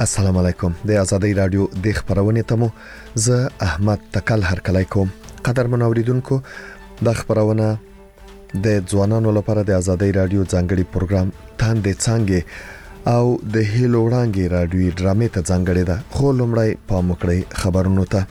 السلام علیکم. د آزادۍ رادیو د خبرونې تمو زه احمد تکل هرکلی کوم. قدرمن اوریدونکو، د خبرونه د ځوانانو لپاره د آزادۍ رادیو ځانګړي پروګرام تاندې څنګه او د هیلو وړاندې رادیوي ډرامې ته ځانګړي ده. خو لومړی پام وکړئ خبرونو ته.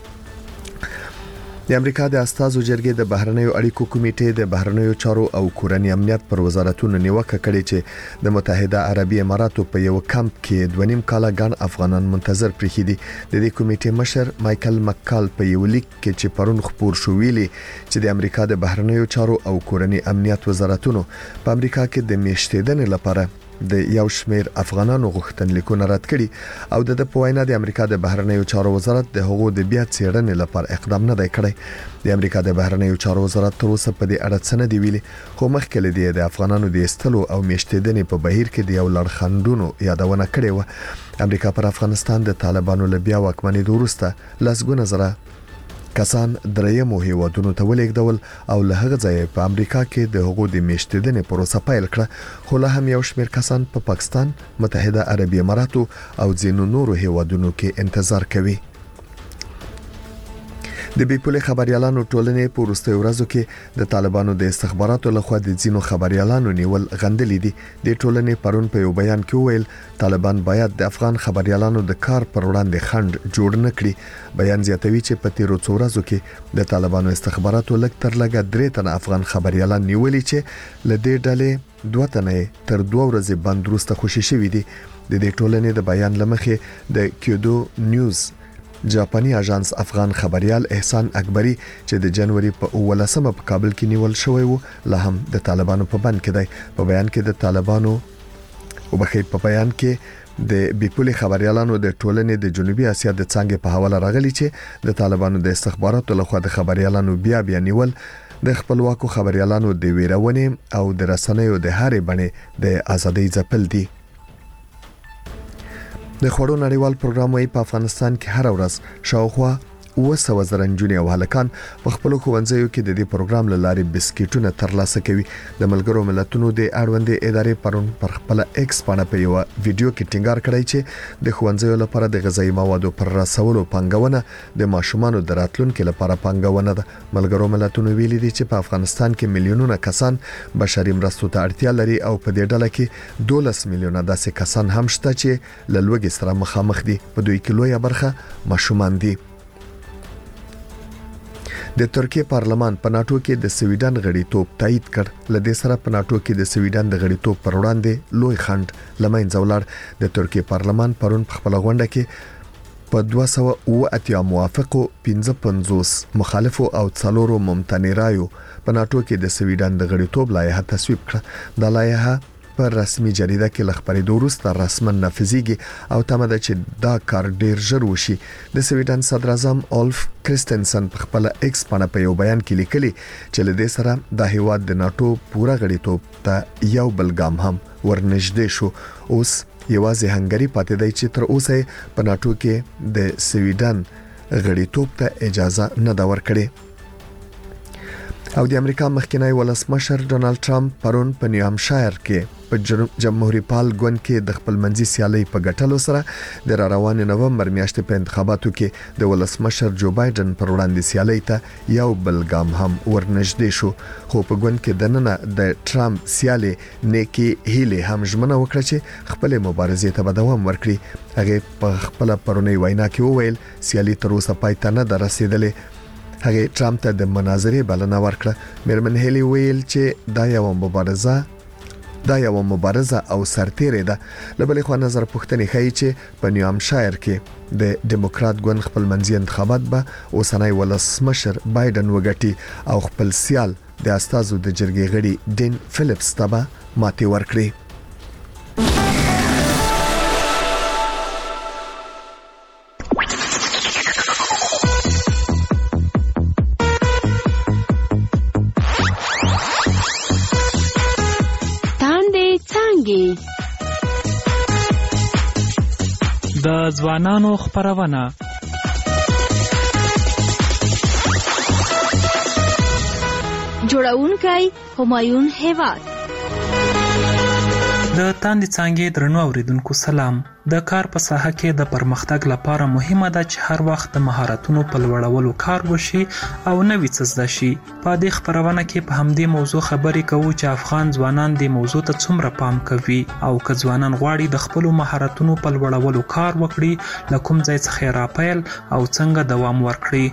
د امریکا د استازو جرګې د بهرنیو اړیکو کمیټې د بهرنیو چارو او کورنۍ امنیت پر وزارتونو نیوکه کړې چې د متحده عربي اماراتو په یو کمپ کې 2.5 کاله ګڼ افغانان منتظر پرېښي دي. د دې کمیټې مشر مایکل مکال په یو لیک کې چې پرون خبر شو ویلي چې د امریکا د بهرنیو چارو او کورنۍ امنیت وزارتونو په امریکا کې د میشتېدنې لپاره د یو شمېر افغانانو غوښتنلیکونه رد کړي او د پوینا د امریکا د بهرنیو چارو وزارت د هغو د بیا څېړنې لپاره اقدام نه دی کړی. د امریکا د بهرنیو چارو وزارت تر اوسه په دې اړه څه نه دی ویلي، خو مخکې لدی د افغانانو د استلو او میشتېدنې په بهیر کې د یو لړخندونو یادونه کړې و. امریکا پر افغانستان د طالبانو له بیا واکمنۍ وروسته لسګونه زره کسان درېیمو هیوادونو ته ولېږدول او له هغه ځایه په امریکا کې د هغو د میشتېدنې پروسه پیل کړه، خو له هم یو شمېر کسان په پاکستان، متحده عربي اماراتو او ځینو نورو هیوادونو کې انتظار کوي. د بیپولې خبريالانو ټولنې په وروستیو ورځو کې د طالبانو د استخباراتو لخوا د ځینو خبريالانو نیول غندلې دي. د ټولنې پرون په یو بیان کې وویل طالبان باید د افغان خبريالانو د کار پر وړاندې خنډ جوړ نه کړي. بیان زیاتوي چې په تیرو څو ورځو کې د طالبانو استخباراتو لږ تر لږه 3 تنه افغان خبريالان نیولي چې له دې ډلې 2 تنه تر 2 ورځې بند وروسته خوشي شوي دي. د دې ټولنې د بیان لمخې د کیودو نیوز جاپاني اژانس افغان خبريال احسان اکبری چې د جنوري په 18مه په کابل کې نیول شوی و له هم د طالبانو په بند کې دی. په بیان کې د طالبانو په بیان کې د بیپولې خبريالانو د ټولنې د جنوبي اسیا د څنګه په حواله راغلي چې د طالبانو د استخباراتو لخوا د خبريالانو بیا نیول د خپلواکو خبريالانو د ویرونې او د رسنیو د هرې بڼې د ازادۍ ځپل دي. د خړو نړیوال پروګرام وايي په افغانستان کې هر ورځ شاوخوا 200,000 نجونې او هلکان په خپل ښوونځیو کې د دې پروګرام له لارې بسکټونه ترلاسه کوي. د ملګرو ملتونو د اړوندې ادارې پرون پر خپل ایکس باندې په یو ویډیو کې ټینګار کړی چې د ښوونځیو لپاره د غذایی موادو پر رسولو پنګونه د ماشومانو د راتلونکو لپاره پنګونه ده. ملګرو ملتونو ویلي دي چې په افغانستان کې میلیونونه کسان بشري مرستو ته اړتیا لري او په دې ډله کې 12 میلیونه داسې کسان هم شته چې له لوږې سره مخامخ دي. په دوی کې لویه برخه ماشومان دي. د ترکیه پارلمان په ناتو کې د سویډن غړیتوب تایید کړ. لدې سره په ناتو کې د سویډن د غړیتوب پر وړاندې لوی خنډ لمنځه ولاړ. د ترکیه پارلمان پرون په خپل غونډه کې په 280 موافقو 55 مخالفو او 4 ممتنع رایو په ناتو کې د سویډن د غړیتوب لایحه تصویب کړه. د لایحه پر رسمي جریده کې لخبرېدو وروسته رسماً نافذیږي او تمه ده چې دا کار ډیر ژر وشي. د سویډن صدر اعظم اولف کریستنسن په خپل ایکس باندې په یو بیان کې لیکلي چې لدې سره د هیواد د ناتو پوره غړیتوب ته یو بل ګام هم ورنږدې شو. اوس یوازې هنګری پاتې دی چې تر اوسه په ناتو کې د سویډن غړیتوب ته اجازه نه دا ورکړي. او د امریکا مخکنی ولسمشر ډونالد ټرمپ پرون په نیوهامشایر کې په جمهوریت پال ګوند کې د خپل منځي سیالي په ګټلو سره د روان نومبر میاشتې په انتخاباتو کې د ولسمشر جو بایدن پر وړاندې سیالي ته یو بل ګام هم ورنږدې شو. خو په ګوند کې دننه د ټرمپ سیالي نیکی هیلی هم ژمنه وکړه چې خپل مبارزې ته دوام ورکړي. هغه په خپل پرونی وینا کې وویل سیالي تر اوسه پای ته نه رسیدلې. هغه ټرمپ ته د مناظرې بلنه ورکړه. میرمن هیلی ویل چې دا یو مبارزه او سرتیری ده. لبلې خو نظر پوښتنې ښیي چې په نیوهامشایر کې د ډیموکرات ګوند خپل منځي انتخابات به اوسنی ولسمشر بایدن وګټي او خپل سیال د استازو د جرګې غړي ډین فلیپس ته به ماتې ورکړي. د ځوانانو خبرونه جوړونکی همایون هیواد د تاندې څانګې درنو اوریدونکو سلام. د کار په ساحه کې د پرمختګ لپاره مهمه ده چې هر وخت د مهارتونو په لوړولو کار وشي او نوي څه زده شي. په دې خپرونه کې په همدې موضوع خبرې کوو چې افغان ځوانان دې موضوع ته څومره پام کوي او که ځوانان غواړي د خپلو مهارتونو په لوړولو کار وکړي، له کوم ځای څخه یې راپیل او څنګه دوام ورکړي.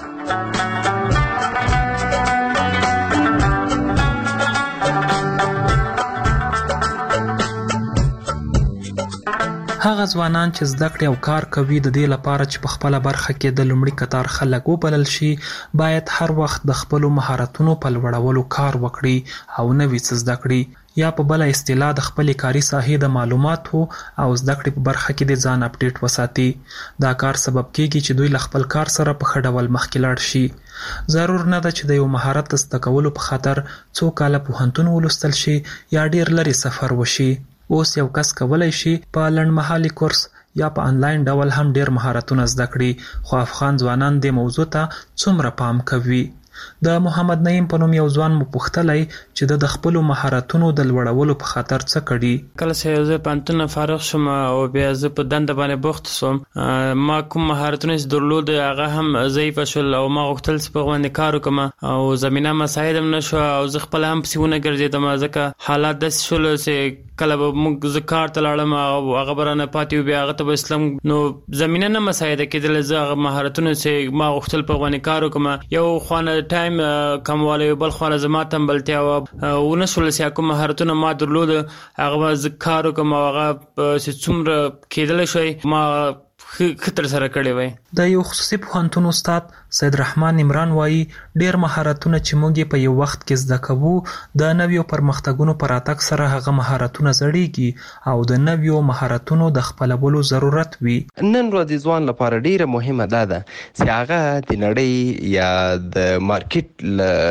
هغه ځوانان چې زده کړې او کار کوي د دې لپاره چې په خپله برخه کې د لومړي کتار خلک وبلل شي، باید هر وخت د خپلو مهارتونو په لوړولو کار وکړي او نوي څه زده کړي، یا په بله اصطلاح د خپلې کاري ساحې د معلوماتو او زده کړې په برخه کې د ځان اپډیټ وساتي. دا کار سبب کېږي چې دوی له خپل کار سره په ښه ډول مخکې لاړ شي. ضرور نه ده چې د یو مهارت د زده کولو په خاطر څو کاله پوهنتون ولوستل شي یا ډیر لرې سفر وشي. اوس یو کس کولی شي په لنډمهالي کورس یا په آنلاین ډول هم ډیر مهارتونه زده کړي، خو افغان ځوانان دې موضوع ته څومره پام کوي؟ د محمد نعیم په نوم یو ځوان مو پوښتلی چې د خپلو مهارتونو د لوړولو په خاطر څه کړي. کله چې زه پوهنتون فارغ شوم او بیا زه په دنده باندې بوخت شوم، ما کوم مهارتونه چې درلود هغه هم ضعیف شول او ما غوښتل چې په باندې کار وکړم او زمینه مساعد هم نشو او زه خپل هم پسې ونه ګرځېدم، ځکه حالات داسې شول چې کله به موږ زه کار ته لاړم او هغه به رانه پاتې و، بیا هغه ته به اسلام نو زمینه نه مساعده کېدله. زه هغه مهارتونه چې ما غوښتل په باندې کار وکړم، یو خوانه ټایم کموالی او بل خوانه زما تنبلتیا ونه شول چې کوم مهارتونه ما درلود هغه به زه کار وکړم او هغه چې څومره کېدلی شوی ما خطر سره کړی وای. د یو خصوصي پوهنتون استاد سید رحمان عمران وایي ډیر مهارتونه چې موږ په یو وخت کې زده کوو د نویو پرمختګونو په راتګ سره هغه مهارتونه زړیږي او د نویو مهارتونو د خپلولو ضرورت وي. نن ورځ ځوان لپاره ډیره مهمه ده چې هغه د نړۍ یا د مارکیټ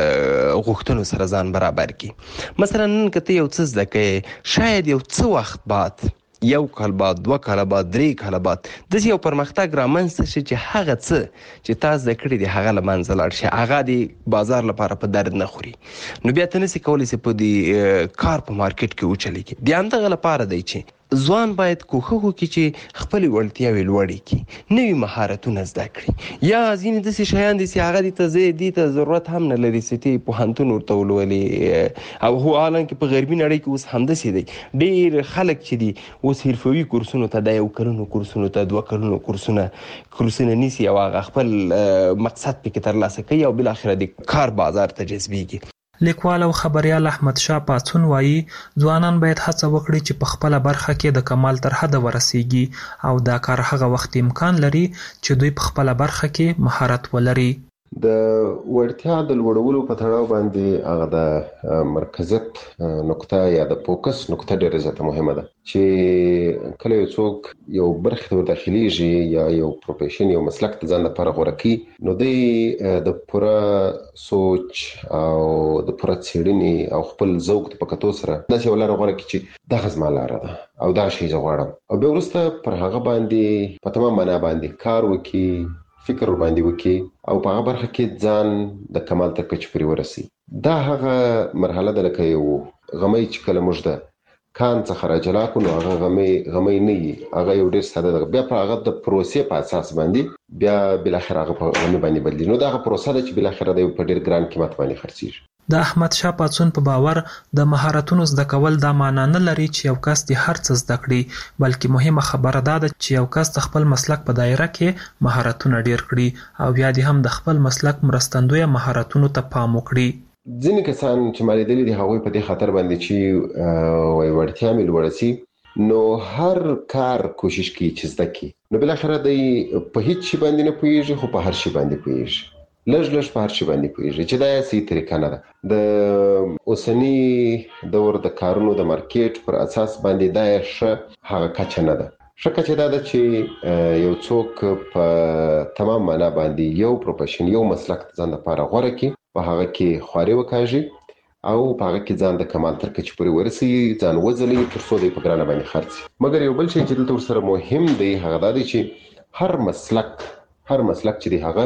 غوښتنو سره ځان برابر کړي. مثلا نن که ته یو څه زده کوې، شاید یو څه وخت بعد، یو کال بعد، 2 کاله بعد، 3 کاله بعد داسې یو پرمختګ رامنځته شي چې هغه څه چې تا زده کړي دي هغه له منځه لاړ شي، هغه د بازار لپاره په درد نه خوري. نو بیا ته نسې کولی چې په دې کار په مارکیټ کې وچلېږي. د همدغه لپاره دی چې ځوان باید کوښښ وکړي چې خپلې وړتیاوې لوړې کړي، نوي مهارتونه زده کړي، یا ځینې داسې شیان دي چې هغه دې ته ضرورت هم نه لري چې ته پوهنتون ورته ولولې. او هو حالانکه په غربي نړۍ کې اوس همداسې دی، ډېر خلک چې دي اوس حرفوي کورسونو ته، د 1 کلونو کورسونو ته، 2 کلونو کورسونه نیسي او هغه خپل مقصد پکې ترلاسه کوي او بالاخره د کار بازار ته جذبېږي. لیکوال او خبریال احمد شاه پاڅون وایي ځوانان باید هڅه وکړي چې په خپله برخه کې د کمال تر حده ورسیږي او دا کار هغه وخت امکان لري چې دوی په خپله برخه کې مهارت ولري. د وړتیا د لوړولو په تړاو باندې هغه د مرکزیت نقطه یا د فوکس نقطه ډېره زیاته مهمه ده چې کله یو څوک یو برخه ته داخليږي یا یو پروفیشن، یو مسلک ته ځان لپاره غوره کوي، نو د پوره سوچ او د پوره څېړنې او خپل ذوق په کتو سره داسې یو لاره غوره کړي چې دغه زما لاره ده او دغه شی زه غواړم، او بیا وروسته پر هغه باندې په تمام معنا باندې کار وکړي، فکر باندې وکړي او په هغه برخه کې ځان د کمال تر کچې پورې ورسي. دا هغه مرحله ده لکه یو غمی چې کله موږ د کان څخه راجلا کړو، نو هغه غمی نه وي، هغه یو ډېر ساده ده. بیا په هغه د پروسې په اساس باندې بیا بالاخره هغه په غمی باندې بدلي. نو دا هغه پروسه ده چې بالاخره د په ډېر ګران قیمت باندې خرڅېږي. د احمد شاه پاڅون په باور د مهارتونو زده کول دا معنا نه لري چې یو کس د هر څه زده کړي، بلکې مهمه خبره دا ده چې یو کس د خپل مسلک په دایره کې مهارتونه ډیر کړي او بیا دې هم د خپل مسلک مرستندوی مهارتونو ته پام وکړي. ځینې کسان چې ما لیدلي دي هغوی په دې خاطر باندې چې وړتیا مې لوړه سي، نو هر کار کوشش کوي چې زده کړي، نو بالاخره دی په هیڅ شي باندې نه پوهېږي خو په هر شي باندې پوهېږي، لږ په هر شي باندې پوهېږي چې دا یې صحیح طریقه نه ده. د اوسني دور د کارونو د مارکیټ پر اساس باندې دا یې ښه هغه کچه نه ده. ښه کچه دا ده چې یو څوک په تمام معنا باندې یو پروفیشن، یو مسلک ځان لپاره غوره کړي، په هغه کې خواري وکاږي او په هغه کې ځان د کمال تر کچې پورې ورسي، ځان وځلي تر څو دی په ګرانه باندې خرڅي. مګر یو بل شی چې دلته ورسره مهم دی هغه دا دی چې هر مسلک چې دی هغه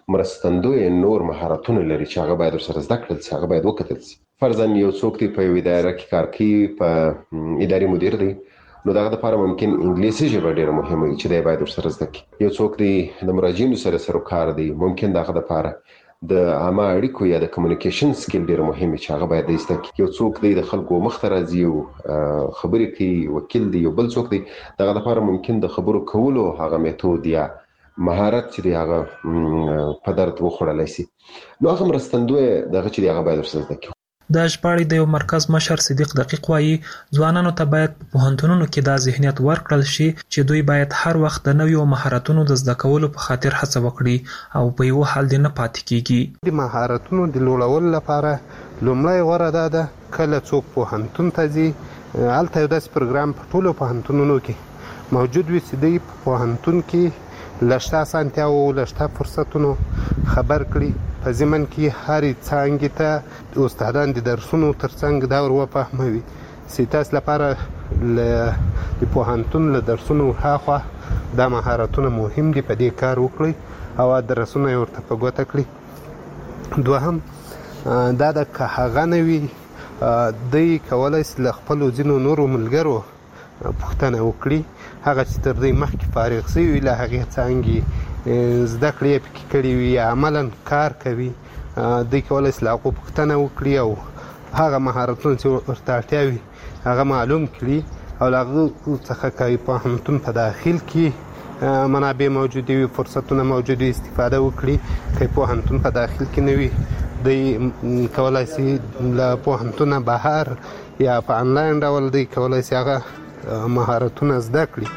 مرستندوی نور مهارتونه لري چې هغه باید ورسره زده کړل شي، هغه باید وکتل شي. فرضاً یو څوک دی په یو اداره کې کار کوي، په اداري مدیر دی، نو دغه لپاره ممکن انګلیسي ژبه ډیره مهمه وي چې دی باید ورسره زده کړي. یو څوک دی د مراجعینو سره کار دی، ممکن دغه لپاره د عامه اړیکو یا د کمیونیکیشن سکیل ډیره مهمه چې هغه باید زده کړي. یو څوک دی د خلکو مخ ته راځي او خبرې کوي، وکیل دی. یو بل څوک دی دغه لپاره ممکن د خبرو کولو هغه میتود یا مهارت چې دی هغه په درد وخوړلی شي، نو هغه مرستندوی دغه چې دی هغه باید ورسره زده کړي. د ژباړې د یو مرکز مشر صدیق دقیق وایي ځوانانو ته باید په پوهنتونونو کې دا ذهنیت ورکړل شي چې دوی باید هر وخت د نویو مهارتونو د زده کولو په خاطر هڅه وکړي او په یو حال دې نه پاتې کیږي. د مهارتونو د لوړولو لپاره لومړی غوره ده کله څوک پوهنتون ته ځي، هلته یو داسې پروګرام په ټولو پوهنتونونو کې موجود وي چې دوی په پوهنتون کې لشته اسانتیاو لشته فرصتونو خبر کړي، په ضمن کې هرې څانګې ته استادان د درسونو ترڅنګ دا ور وفهموي چې تاسو لپاره د پوهنتون له درسونو هاخوا دا مهارتونه مهم دي، په دې کار وکړئ او درسونه یې ورته په ګوته کړي. دوهم دا د که هغه نه وي دوی کولی شي له خپلو ځینو نورو ملګرو پوښتنه وکړي، هغه چې تر دوی مخکې فارغ شوي وي له هغې څانګې زده کړې یې پکې کړي وي یا عملا کار کوي، دوی کولی شي له هغو پوښتنه وکړي او هغه مهارتونه چې ورته اړتیا وي هغه معلوم کړي او له هغه څخه که پوهنتون په داخل کې منابع موجودې وي، فرصتونه موجود وي، استفاده وکړي. که پوهنتون په داخل کې نه وي دوی کولی شي له پوهنتونه بهر یا په انلاین ډول دوی کولی شي هغه مهارتونه زده کړي.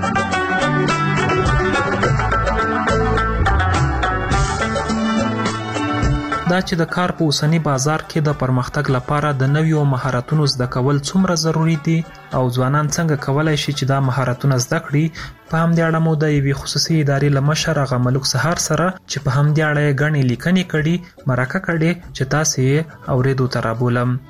دا چې د کار په اوسنی بازار کې د پرمختګ لپاره د نویو مهارتونو زده کول څومره ضروری دي او ځوانان څنګه کولای شي چې دا مهارتونه زده کړي، په همدې اړه مو د یوې خصوصي ادارې له مشر هغه ملک سهار سره چې په همدې اړه یې ګڼې لیکنې کړي مرکه کړې چې تاسې یې اورېدو ته رابولم.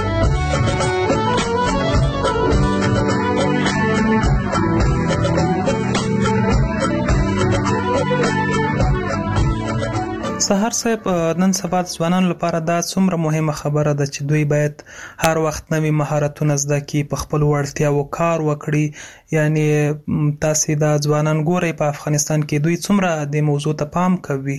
سهار صاحب، نن سبا د ځوانانو لپاره دا څومره مهمه خبره ده چې دوی باید هر وخت نوي مهارتونه زده کړي، په خپلو وړتیاوو کار وکړي. یعنی تاسې دا ځوانان ګورئ په افغانستان کې دوی څومره د موضوع ته پام کوي؟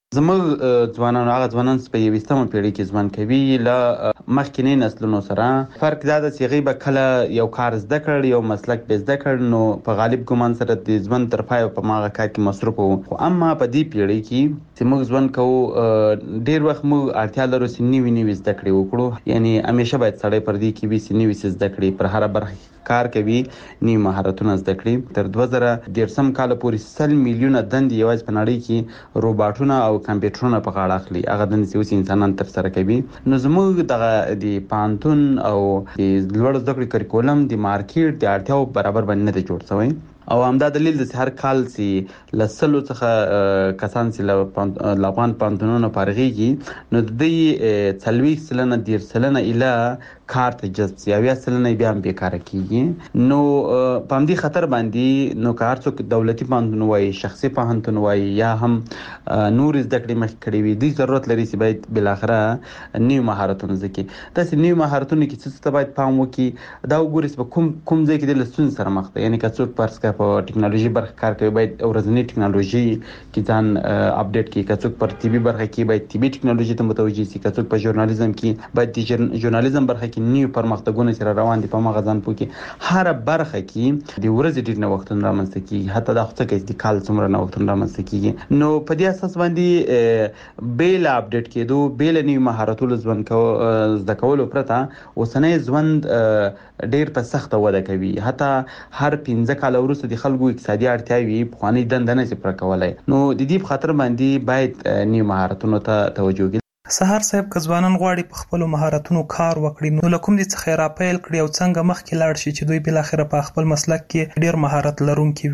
زموږ ځوانان هغه ځوانان چې په 21مه پیړۍ کې ژوند کوي له مخکینی نسلونو سره فرق دا ده چې هغوی به کله یو کار زده کړ، یو مسلک به زده کړ، نو په غالب ګمان سره د ژوند تر پایه په هماغه کار کې مصروف وو. خو اما په دې پیړۍ کې چې موږ ژوند کوو ډېر وخت موږ اړتیا لرو چې نوي زده کړې وکړو. یعنی همیشه باید سړی پر دې کې وي چې نوي څه زده کړي، پر هره برخه کار کوي، نوي مهارتونه زده کړي. تر 2013 کال پورې 100 میلیونه دندې یوازې په نړۍ کې روباټونه او کمپیوټرونه په غاړه اخلي، هغه دندې چې اوس انسانان ترسره کوي. نو زموږ دغه د پوهنتون او د لوړ زده کړې کریکولم د مارکیټ د اړتیاو برابر باندې نه دی جوړ شوی او همدا دلیل د هر کال چې له 100 څخه کسان چې له افغان پوهنتونونو فارغېږي نو د دوی 40% 10% اله کار ته جذب شي، 80% بیا هم بیکاره کېږي. نو په همدې خطر باندې نو که هر څوک دولتي پوهنتون وایي، شخصي پوهنتون وایي یا هم نور زده کړې مخکې کړې وي، دوی ضرورت لري چې باید بالاخره نوي مهارتونه زده کړي. داسې نوي مهارتونه کې څه ته باید پام وکړي، دا وګورئ چې په کوم ځای کې د له ستونزې سره مخ ده. یعنی که څوک فرض کړه په ټکنالوژي برخه کار کوي باید ورځنی ټکنالوژي کې ځان اپډیټ کړي، که څوک پر طبي برخه کې باید طبي ټکنالوژي ته متوجه شي، که څوک په ژورنالیزم کې باید د ژورنالیزم برخه کې نیو پرمختګونه چې روان دي په هغه ځان پوه کړي. هره برخه کې د ورځې ډېر نوښتونه رامنځته کېږي، حتی دا خو څه کوي د کال څومره نوښتونه رامنځته کېږي. نو په دې اساس باندې بې له اپډیټ کېدو، بې له نوي مهارتونو زده کولو پرته اوسنی ژوند ډېر په سخته وده کوي. حتی هر 15 کاله وروسته د خلکو اقتصادي اړتیاوې پخوانۍ دنده نه شي پوره کولی. نو د دې په خاطر باندې باید نوي مهارتونو ته توجه وکړي. سهار صاحب، که ځوانان غواړي په خپلو مهارتونو کار وکړي نو له کوم دې څخه یې راپیل کړي او څنګه مخکې لاړ شي چې دوی بالاخره په خپل مسلک کې ډېر مهارت لرونکي وي؟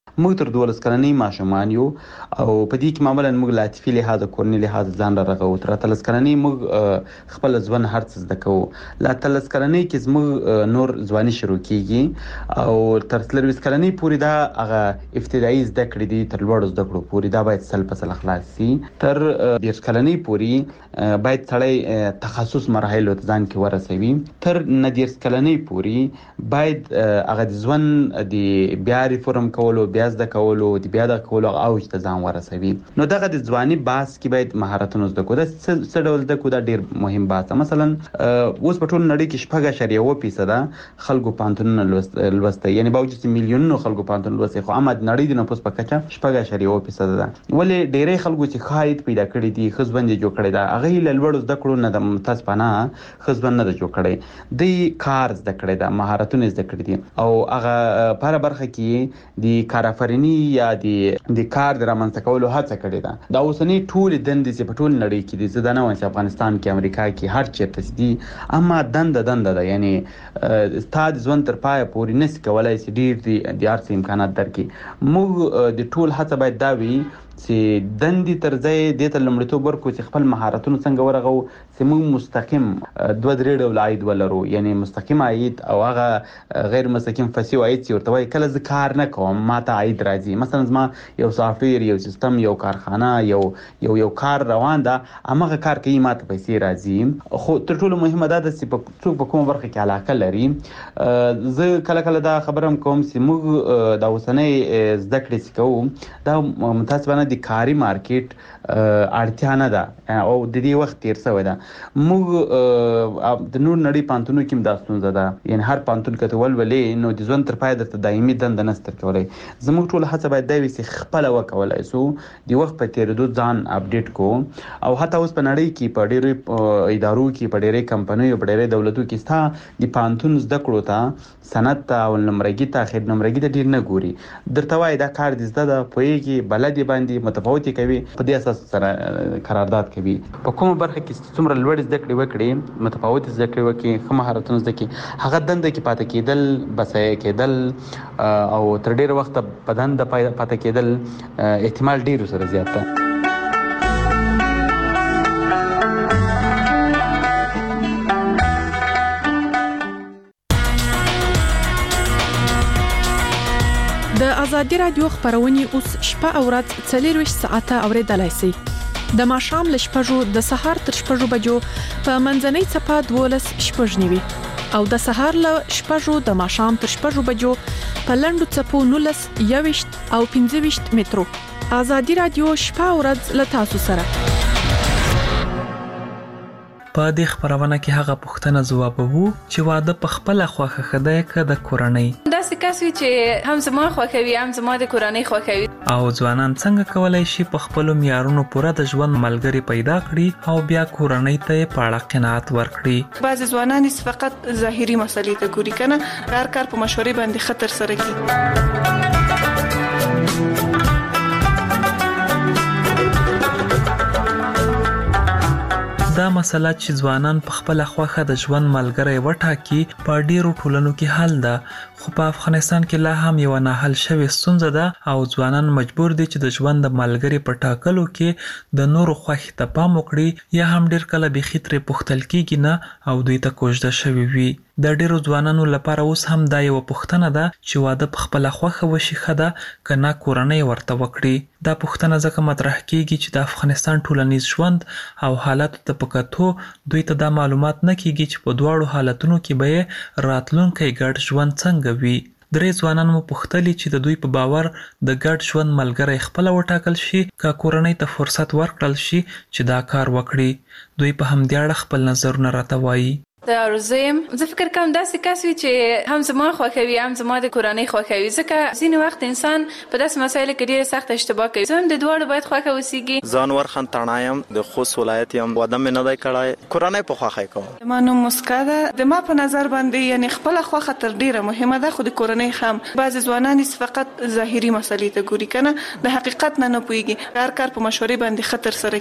موږ تر 12 کلنۍ ماشومان یو او په دې کې معمولا موږ له عاطفي لحاظ کورني لحاظ ځان رغو. تر 13 کلنۍ موږ خپل ځوان هر څه زده کوو. له 13 کلنۍ کې زموږ نور ځواني شروع کیږي او تر 23 کلنۍ پورې دا هغه ابتدایي زده کړې دي تر لوړو زده کړو پورې دا باید سل په سل خلاص شي. تر 20 کلنۍ پورې باید سړی تخصص مراحل ته ځان کې ورسوي. تر 19 کلنۍ پورې باید هغه د ژوند د بیا ریفورم کولو بیا زده کولو د بیا د کولو اوج ته ځان ورسوي. نو دغه د ځواني باس کې باید مهارتونه زده کړو. دا څه ډول زده کړو دا ډیر مهم باس. مثلا اوس په ټول نړۍ کې 4.1% خلکو پانتونونه لوسته یعنی باوجود میلیونونو خلکو پانتون لوسته خو امد نړۍ د نفوس په کچه 4.1% ده. ولې ډیرې خلکو چې خاید پیدا کړی دي خزبند جوړ کړی دا هغه له لوړ زده کړو نه د ممتاز پناه خزبند نه جوړ کړی دی کار زده کړی دا مهارتونه زده کړی دي او هغه په برخه کې د کارآفرینی یا د کار د رامنځته کولو هڅه کړې ده. دا اوسنی ټول دندې چې په ټول نړۍ کې دي زه دا نه وایم چې افغانستان کې امریکا کې هر چیرته دي اما دنده ده یعنی ستاد ژوند تر پای پورې نس کولای چې ډیر د ارڅ امکانات درکې. موږ د ټول هڅه باید دا وي چې دندې تر ځای د ته لمړیتوب ورکو چې خپل مهارتونه څنګه ورغو چې موږ مستقیم 2-3 ډول عاید ولرو یعنی مستقیم عاید او هغه غیر مستقیم فسیو عاید چې ورته وایي کله زه کار نه کوم ماته عاید راځي. مثلا زما یو سافټویر یو سیستم یو کارخانه یو کار روان ده هغه کار کوي ماته پیسې راځي. خو تر ټولو مهمه دا ده چې څوک په کومه برخه کې علاقه لري. زه کله دا خبرم کوم چې موږ د اوسنۍ زده کړې چې کوو دا متاسفانه د کاري مارکیټ اړتیا نه ده او د دې وخت تیر شوی ده. موږ د نور نړۍ پانتونو کې دا ستونزه ده یعنی هر پانتون کته ولولې نو د ژوند تر پای درته دایمي دنده نستر کولای. زموږ ټول هڅه باید دا وي چې خپل وکولای سو د وخت په تیریدو ځان اپډیټ کو او حتی اوس په نړۍ کې په ډېرو ادارو کې په ډېرې کمپنیو په ډېرې دولتو کې ستا د پانتون زده کړو ته سند ته او نمرګي ته خیر نمرګي ته ډیر نه ګوري درته وای دا کار د زده ده پوهیږي بلدي باندې متفاوتي کوي په دې اساس سره قرارداد کوي. په کومه برخه کې څومره لوړ زده کړې وکړي متفاوت زده کړې وکړي خو مهارتونه زده کړي هغه دنده کې پاتې کېدل بسای کېدل او تر ډیره وخت په دنده پاتې کېدل احتمال ډیر سره زیات ده. د ازادي رادیو خبرونه اوس شپه او ورځ 24 ساعته اوریدلای شئ. د ماښام ل شپږو د سهار تر شپږو بجو په منځنۍ صفه 12 شپږنیوي او د سهار ل شپږو د ماښام تر شپږو بجو په لندو صفو 19 21 او 25 مترو. ازادي رادیو شپه او ورځ ل تاسو سره. په دې خبرونه کې هغه پوښتنه ځوابوو چې واده په خپل خوخه خدای ک د کورنۍ دا څه کسوي چې هم زما خوخوي هم زما د کورنۍ خوخوي او ځوانان څنګه کولای شي په خپل معیارونو پوره د ژوند ملګری پیدا کړي او بیا کورنۍ ته په اړه قناعت ورکړي. بعض ځوانان فقط ظاهري مسلې ته ګوري کنه هر کار په مشورې باندې خطر سره کوي. دا مسله چې ځوانان په خپل خوخه د ژوند ملګری وټاکي په ډیرو ټولنو کې حل ده خو په افغانستان کې لا هم یو نه حل شوی ستونزه ده او ځوانان مجبور دي چې د ژوند د ملګری په ټاکلو کې د نورو خوښ ته پام وکړي یا هم ډیر کله به خطرې پختل کېږي نه او دوی ته کوژده شوی وي. د ډیرو ځوانانو لپاره اوس هم دا یو پوښتنه ده چې واده په خپل خوخه وشي خده کنا کورنۍ ورته وکړي. دا پوښتنه ځکه مطرح کیږي چې د افغانستان ټولنیز ژوند او حالات ته پکاتو دوی ته دا معلومات نه کیږي چې په دواړو حالتونو کې به راتلونکي ګډ ژوند څنګه وي. درې ځوانان مو پوښتلي چې د دوی په باور د ګډ ژوند ملګری خپل وټاکل شي که کورنۍ ته فرصت ورکړل شي چې دا کار وکړي. دوی په همدې اړه خپل نظرونه راته وایي. دا روزیم زه فکر کوم داسې کس وي چې هم زما خوښوي هم زما د کورنۍ خوښوي ځکه ځینې وخت انسان په داسې مسایلو کې ډېره سخت اشتباه کوي. زه هم د دواړو باید خوښه اوسېږي. ځانور خان تڼایم د خوست ولایت یم واده مې نه دی کړی کورنۍ په خوښه کوم. زما نوم مسکا ده. د ما په نظر باندې یعنی خپله خوښه تر ډېره مهمه ده خو د کورنۍ هم بعضې ځوانان فقط ظاهري مسلې ته ګوري کنه د حقیقت نه پوهېږي هر کار په مشورې باندې خطر سره کوي.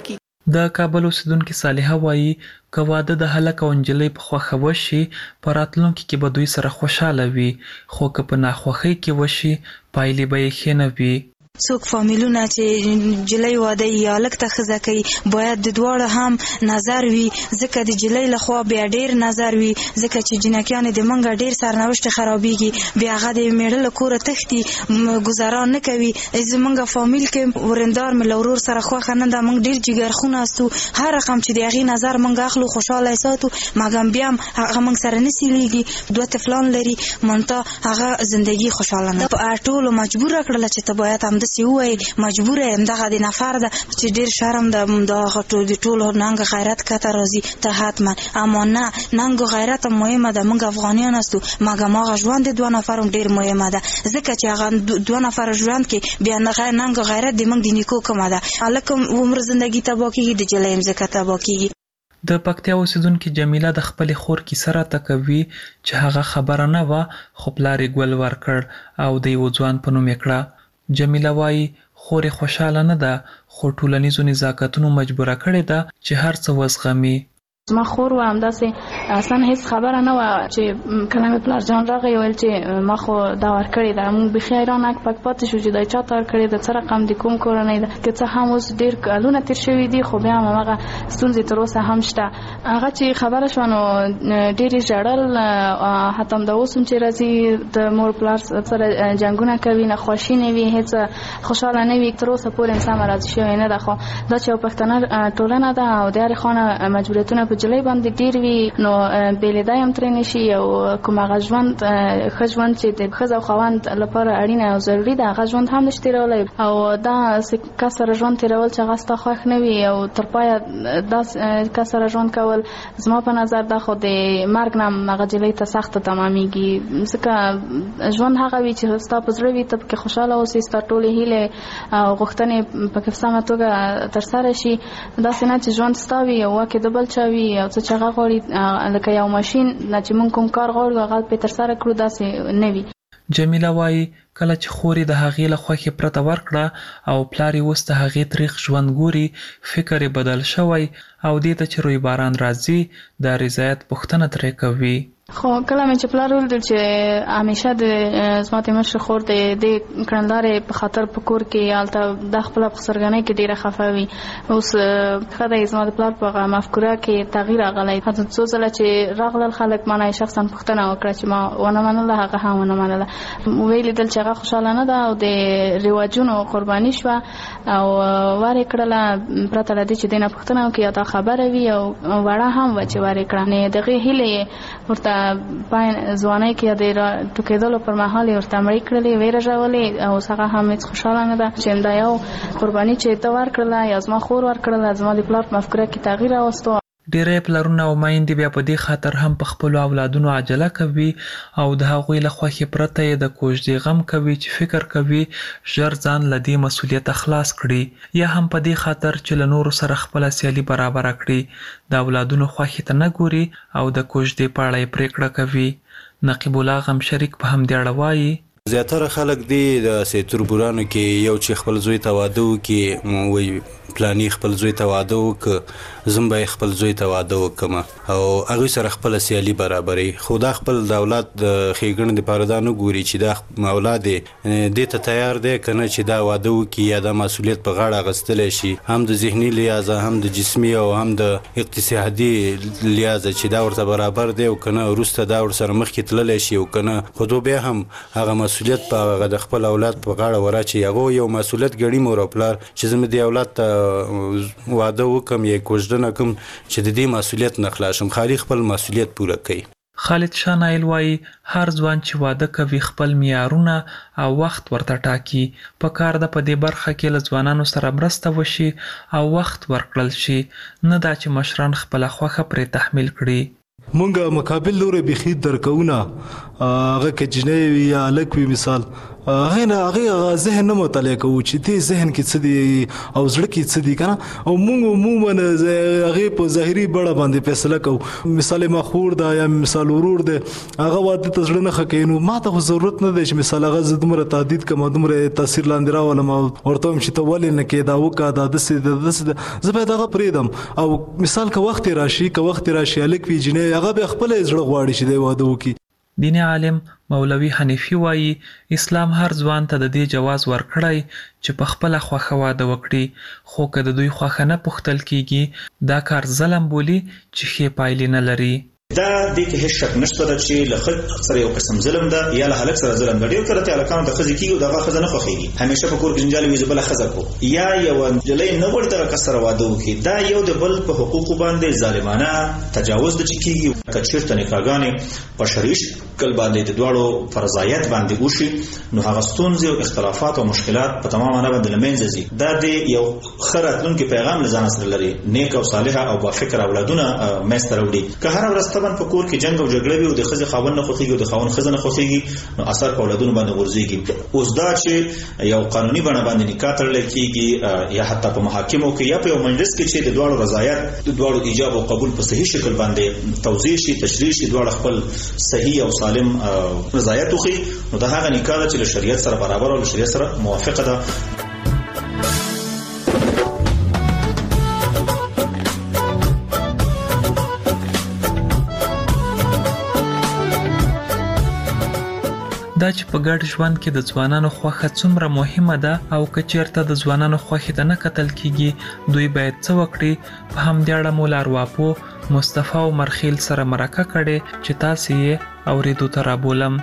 د کابل اوسیدونکي صالحه وایي که واده د هلک او نجلۍ په خوښه وشي په راتلونکي کې به دوی سره خوشحاله وي، خو که په ناخوښۍ کې وشي پایلې به یې ښې نه وي. څوک فامیلونه چې جلۍ واده یا هلک ته ښځه کوي باید د دواړو هم نظر وي، ځکه د جلۍ لخوا بیا ډیر نظر وي، ځکه چې جنکیانې د منګه ډیر سرنوشت خرابېږي، بیا هغه د میړه له کوره تښتي، ګزاران نه کوي. زمونږ فامیل کې ورندار مې له ورور سره خوښه نه ده، موږ ډیر جګرخونه استو، هر رقم چې د هغې نظر موږ اخلو خوشحاله یې ساتو، مګم بیا هم هغه موږ سره نه سیلیږي، 2 طفلان لري، منتها هغه زندگی خوشحاله نه. په ټولو مجبوره کړله چې ته باید همداسې ووایې، مجبوره یم، دغه د نفر ده چې ډیر شرم ده، دغه د ټولو ننګ غیرت کته راځي ته حتما، اما نه، ننګ غیرت هم مهمه ده، موږ افغانیان استو، مګم هغه ژوند د 2 نفر هم ډیر مهمه ده، ځکه چې هغه 2 نفر ژوند کې بیا ننګ غیرت د موږ د نیکو کومه ده، هلک عمر زندگی تباه کېږي، د جلۍ هم ځکه تباه کېږي. د پکتیا اوسیدونکي جمیله د خپلې خور کیسه راته کوي چې هغه خبره نه وه خو پلار یې ګل ورکړ او د یوه ځوان په نوم یې کړه. جمیله وایي خور یې خوشحاله نه ده خو ټولنیزو نزاکتونو مجبوره کړې ده چې هر څه وزغمي. زما خور و همداسې اصلا هیڅ خبره نه وه چې کله مې پلار جان راغی ویل چې ما خو دا ورکړې ده، موږ بیخي حیران اک پک پاتې شو چې دا چا ته ورکړې ده، څه رقم د کوم کورنۍ ده، که څه هم اوس ډېر کلونه تېر شوي دي خو بیا هم هماغه ستونزې تر اوسه هم شته. هغه چې خبره شوه نو ډېر یې ژړل، حتی همدا اوس هم چې راځي د مور پلار سره جنګونه کوي، ناخوښي نه وي، هېڅ خوشحاله نه وي، تر اوسه پورې انسان راضي شوی نه ده. خو دا چې یو پښتنه ټولنه ده او د هرې خوا مجبوریتونه په جلۍ باندې ډیر وي، نو بېلېدا هم ترې نشي، او کوم هغه ژوند ښه ژوند چې د ښځه او خاوند لپاره اړینه او ضروري ده هغه ژوند هم نشي تېرولی، او دا کس سره ژوند تېرول چې هغه ستا خوښ نه وي او تر پایه دا کس سره ژوند کول زما په نظر دا خو د مرګ نه هم هغه جلۍ ته سخته تمامیږي، ځکه ژوند هغه وي چې ستا په زړه وي، ته پکې خوشحاله اوسې، ستا ټولې هیلې او غوښتنې پکې په سمه توګه ترسره شي، داسې نه چې ژوند ستا وي او واکې د بل چا وي او څه چې هغه غواړي لکه یو ماشین نه چې موږ کوم کار غواړو هغه پرې ترسره کړو، داسې نه وي. جمیله وایي کله چې خور یې د هغې له خوښې پرته ورکړه او پلار یې اوس د هغې تریخ ژوند ګوري، فکر یې بدل شوی او دې ته چې روی باران راځي د رضایت پوښتنه ترې کوي. خو کله مې چې پلار ولیدل چې همیشه د زما د مشر خور د دې کړندارې په خاطر په کور کې هلته د خپله په سرګنۍ کې ډېره خفه وي، اوس ښه دی زما د پلار په هغه مفکوره کې تغییر راغلی، حتی څو ځله چې راغلل خلک ما نه شخصا پوښتنه وکړه چې ما ونه منله، هغه هم ونه منله، ویې لیدل چې هغه خوشحاله نه ده او د رواجونو قرباني شوه او ور یې کړله پرته له دې چې دې نه پوښتنه وکړي یا دا خبره وي او وړه هم وه چې ور یې کړه، نو د هغې هیلې یې ورته ځوانۍ کې د ټوکېدلو پر مهال یې ورته مړې کړلې، ویې رژولې او اوس هغه هم هېڅ خوشحاله نه ده چې دا یو قرباني چې ته ورکړله یا زما خور ورکړله زما د پلار په مفکوره کې تغییر راوستو. ډېری پلرونه او میندې بیا په دې خاطر هم په خپلو اولادونو عجله کوي او د هغوی له خوښې پرته یې د کوژدې غم کوي چې فکر کوي ژر ځان له دې مسؤلیته خلاص کړي، یا هم په دې خاطر چې له نورو سره خپله سیالي برابره کړي، د اولادونو خوښې ته نه ګوري او د کوژدې په اړه یې پرېکړه کوي. نقیب الله غم شریک په همدې اړه وایي زیاتره خلک دی د تربورانو کې یو چې خپل زوی ته واده وکړي وایي پلانی خپل زوی ته واده وکړه زم به خپل زوی ته واده وکړم او هغوی سره خپله سیالي برابروي، خو دا خپل د اولاد د ښېګڼې دپاره دا نه ګوري چې دا اولاد یې دې ته تیار دی که نه چې دا واده وکړي یا دا مسؤلیت په غاړه اخیستلی شي، هم د ذهني لحاظه هم د جسمي او هم د اقتصادي لحاظه چې دا ورته برابر دی او که نه وروسته دا ورسره مخکې تللی شي او که نه، خو دو بیا هم هغه مسؤلیت په هغه د خپل اولاد په غاړه وراچي، هغه یو مسؤلیت ګڼي مور او پلار چې زه مې دې اولاد ته واده وکم یا کوژدنه کوم چې د دې مسؤلیت نه خلاص شم، خالي خپل مسؤلیت پوره کوي. خالد شاه نایل وایي هر ځوان چې واده کوي خپل معیارونه او وخت ورته ټاکي، په کار ده په دې برخه کې له ځوانانو سره مرسته وشي او وخت ورکړل شي، نه دا چې مشران خپله خوښه پرې تحمیل کړي. مونږ مقابل لوري بيخي درکونه هغه کې جنې وي یا الک وي مثال هغه ذهن نه مطالعه کوو چې دې ذهن کې څه دي او زړه کې څه دي کنه او موږ عموما هغه په ظاهري بڼه باندې فیصله کوو. مثال مخور دا یا مثال ورور دی هغه واده ته زړه نه خکینو ما ته ضرورت نه دی چې مثال هغه زدمره تهدید کوم دومره تاثیر لاندې راولم ورته هم چې ته ولې نه کې دا وکړه دا دسه زه باید هغه پریدم او مثال که وخت راشي الک وی جنې هغه به خپل زړه غواړي چې دی واده وکړي. دیني عالم مولوي حنیفي وایي اسلام هر ځوان ته د دې جواز ورکړی چې په خپل خوښه واده وکړي خو که د دوی خوښه نه پوښتل کیږي دا کار ظلم بولي چې ښې پایلې نه لري. دا د کې هیڅ شک نشته چې له خځې سره یو قسم ظلم ده یا له هلک سره ظلم ده. ډېر کله ته الکان د خځې کیږي دغه خځه نه خوښيږي همیشه په کور کې جنجال وي زبله خځه کو یا یو جلې نه ورته تر کسر واده وکي دا یو د بل په حقوق باندې ظالمانه تجاوز د چکیږي. کچېرته نکاحګانې په شرعي شکل باندې د دواړو فرضایت باندې وشي نو هغه ستونزې او اختلافات او مشکلات په تمام معنی باندې لمنځه ځي. دا د یو خراتلونکو پیغام لزان سره لري نیک او صالح او با فکر اولادونه مستر وړي. که هر ورځ په کور کې جنگ او جګړه وي او د خځې خاوند نه خوښيږي او د خاوند خځه نه خوښيږي نو اثر په اولادونو باندې ورځيږي. اوس دا چې یو قانوني بڼه باندې نکاح تړل کېږي یا حتی په محاکمو کې یا په یو مجلس کې چې د دوړو رضایت د دوړو ایجاب او قبول په صحیح شکل باندې توضیح شي تشریح شي دوړو خپل صحیح او سالم رضایت وخی نو دا هغه نکاح چې له شریعت سره برابر او له شریعت سره موافقه ده. دا چې په ګډ ژوند کې د ځوانانو خوښه څومره مهمه ده او که چیرته د ځوانانو خوښې ته نه کتل کیږي دوی باید څه وکړي. په همدې اړه مو لارواپو مصطفی او مرخیل سره مرکه کړې چې تاسو یې اورېدو ته رابولم.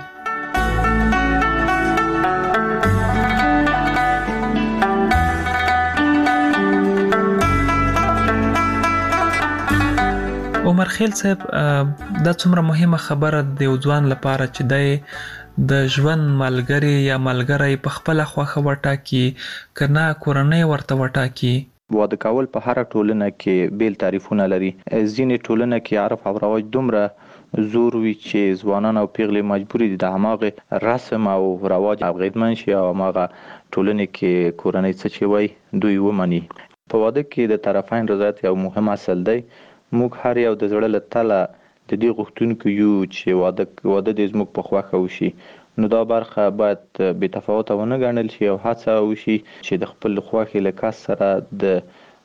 عمر خیل صاحب دا څومره مهمه خبره د یو ځوان لپاره چې دی د ژوند ملګری یا ملګری په خپل خوښه وټاکي کنه کورنۍ ورته وټاکي. واده کول په هر ټولنه کې بیل تعریفونه لري. ځینې ټولنه کې عرف او رواج دومره زور وي چې ځوانان او پیغلې مجبوري دي د هماغه رسم او رواج اغیدمن شي او هماغه ټولنه کې کورنۍ څه چې وای دوی ومني. په واده کې د طرفین رضایت یو مهم اصل دی. موږ هر یو د زړه له تله د دې غوښتونکو یو چې واده دې زموږ په خوښه وشي نو دا برخه باید بې تفاوته ونه ګڼل شي او هڅه وشي چې د خپل خوښې له کس سره د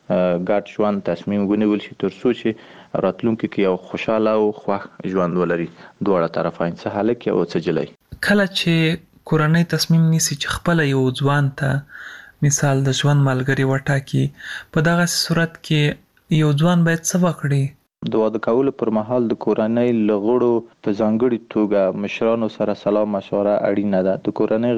ګډ ژوند تصمیم ونیول شي تر څو چې راتلونکي کې یو خوشاله او خوښ ژوند ولري دواړه طرفین څه هلک او څه جلۍ. کله چې کورنۍ تصمیم نیسي چې خپل یو ځوان ته مثال د ژوند ملګری وټاکي په دغه صورت کې یو ځوان باید څه وکړي؟ د واده کولو پر مهال د کورنۍ له غړو په ځانګړي توګه مشرانو سره سلا مشوره اړینه ده. د کورنۍ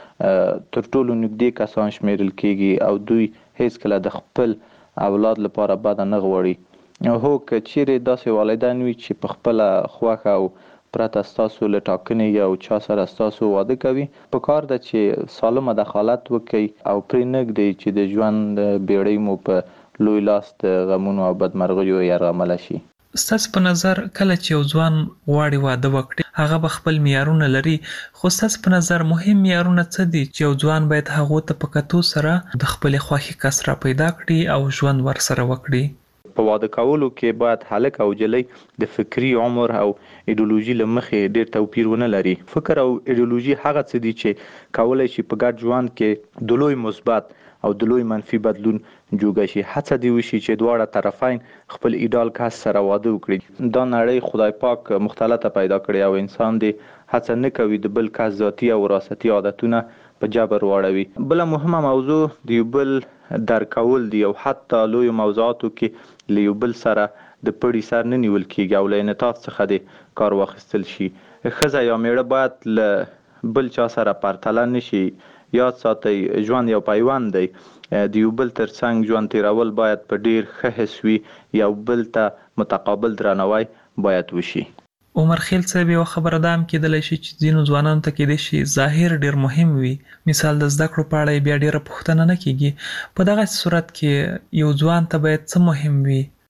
غړي تر ټولو نږدې کسان شمیرل کیږي او دوی هیڅ کله د خپل اولاد لپاره بد نه غواړي. هو که چیرې داسې والدین وي چې په خپل خوښه او پرته ستاسو له ټاکنې یو چا سره ستاسو واده کوي په کار ده چې سالمه دخالت وکړي او پرې نږدې چې د ژوند بیړۍ مو په لوی لاس د غمونو او بدمرغیو یرغمل شي. ستاسو په نظر کله چې یو ځوان غواړي واده وکړي هغه به خپل معیارونه لري خو ستاسو په نظر مهم معیارونه څه دي چې یو ځوان باید هغه ته په کتو سره د خپل خوښي کس را پیدا کړي او ژوند ورسره وکړي؟ په واده کولو کې باید هلک او جلۍ د فکری عمر او ایدئولوژي له مخې ډېر توپیر ونه لري. فکر او ایدئولوژي هغه څه دي چې کولای شي په ګډ ژوند کې د لوی مثبت او د لوی منفي بدلون جوګه شي. هڅه دی وشي چې دواړه طرفین خپل ایډال کس سره واده وکړي. دا نړۍ خدای پاک مختلطه پیدا کړې او انسان دی هڅه نه کوي د بل کس ذاتي او وراثتي عادتونه په جبر واړوي. بل مهمه موضوع د یو بل درک کول دی او حتی لوی موضوعاتو کې له یو بل سره د پړي سر نه نیول کیږي او له انعطاف څخه د کار واخیستل شي. ښځه یا میړه باید له بل چا سره پرتله نشي. یاد ساتئ ژوند یو پیوند دی. د یو بل تر څنګ ژوند تیرول باید په ډیر ښه حس وي. یو بل ته متقابل درناوی باید وشي. عمر خیل صاحب یو خبره ده هم کېدلی شي چې ځینو ځوانانو ته کېدای شي ظاهر ډیر مهم وي. مثال د زده کړو په اړه بیا ډیره پوښتنه نه کیږي. په دغه صورت کې یو ځوان ته باید څه مهم وي؟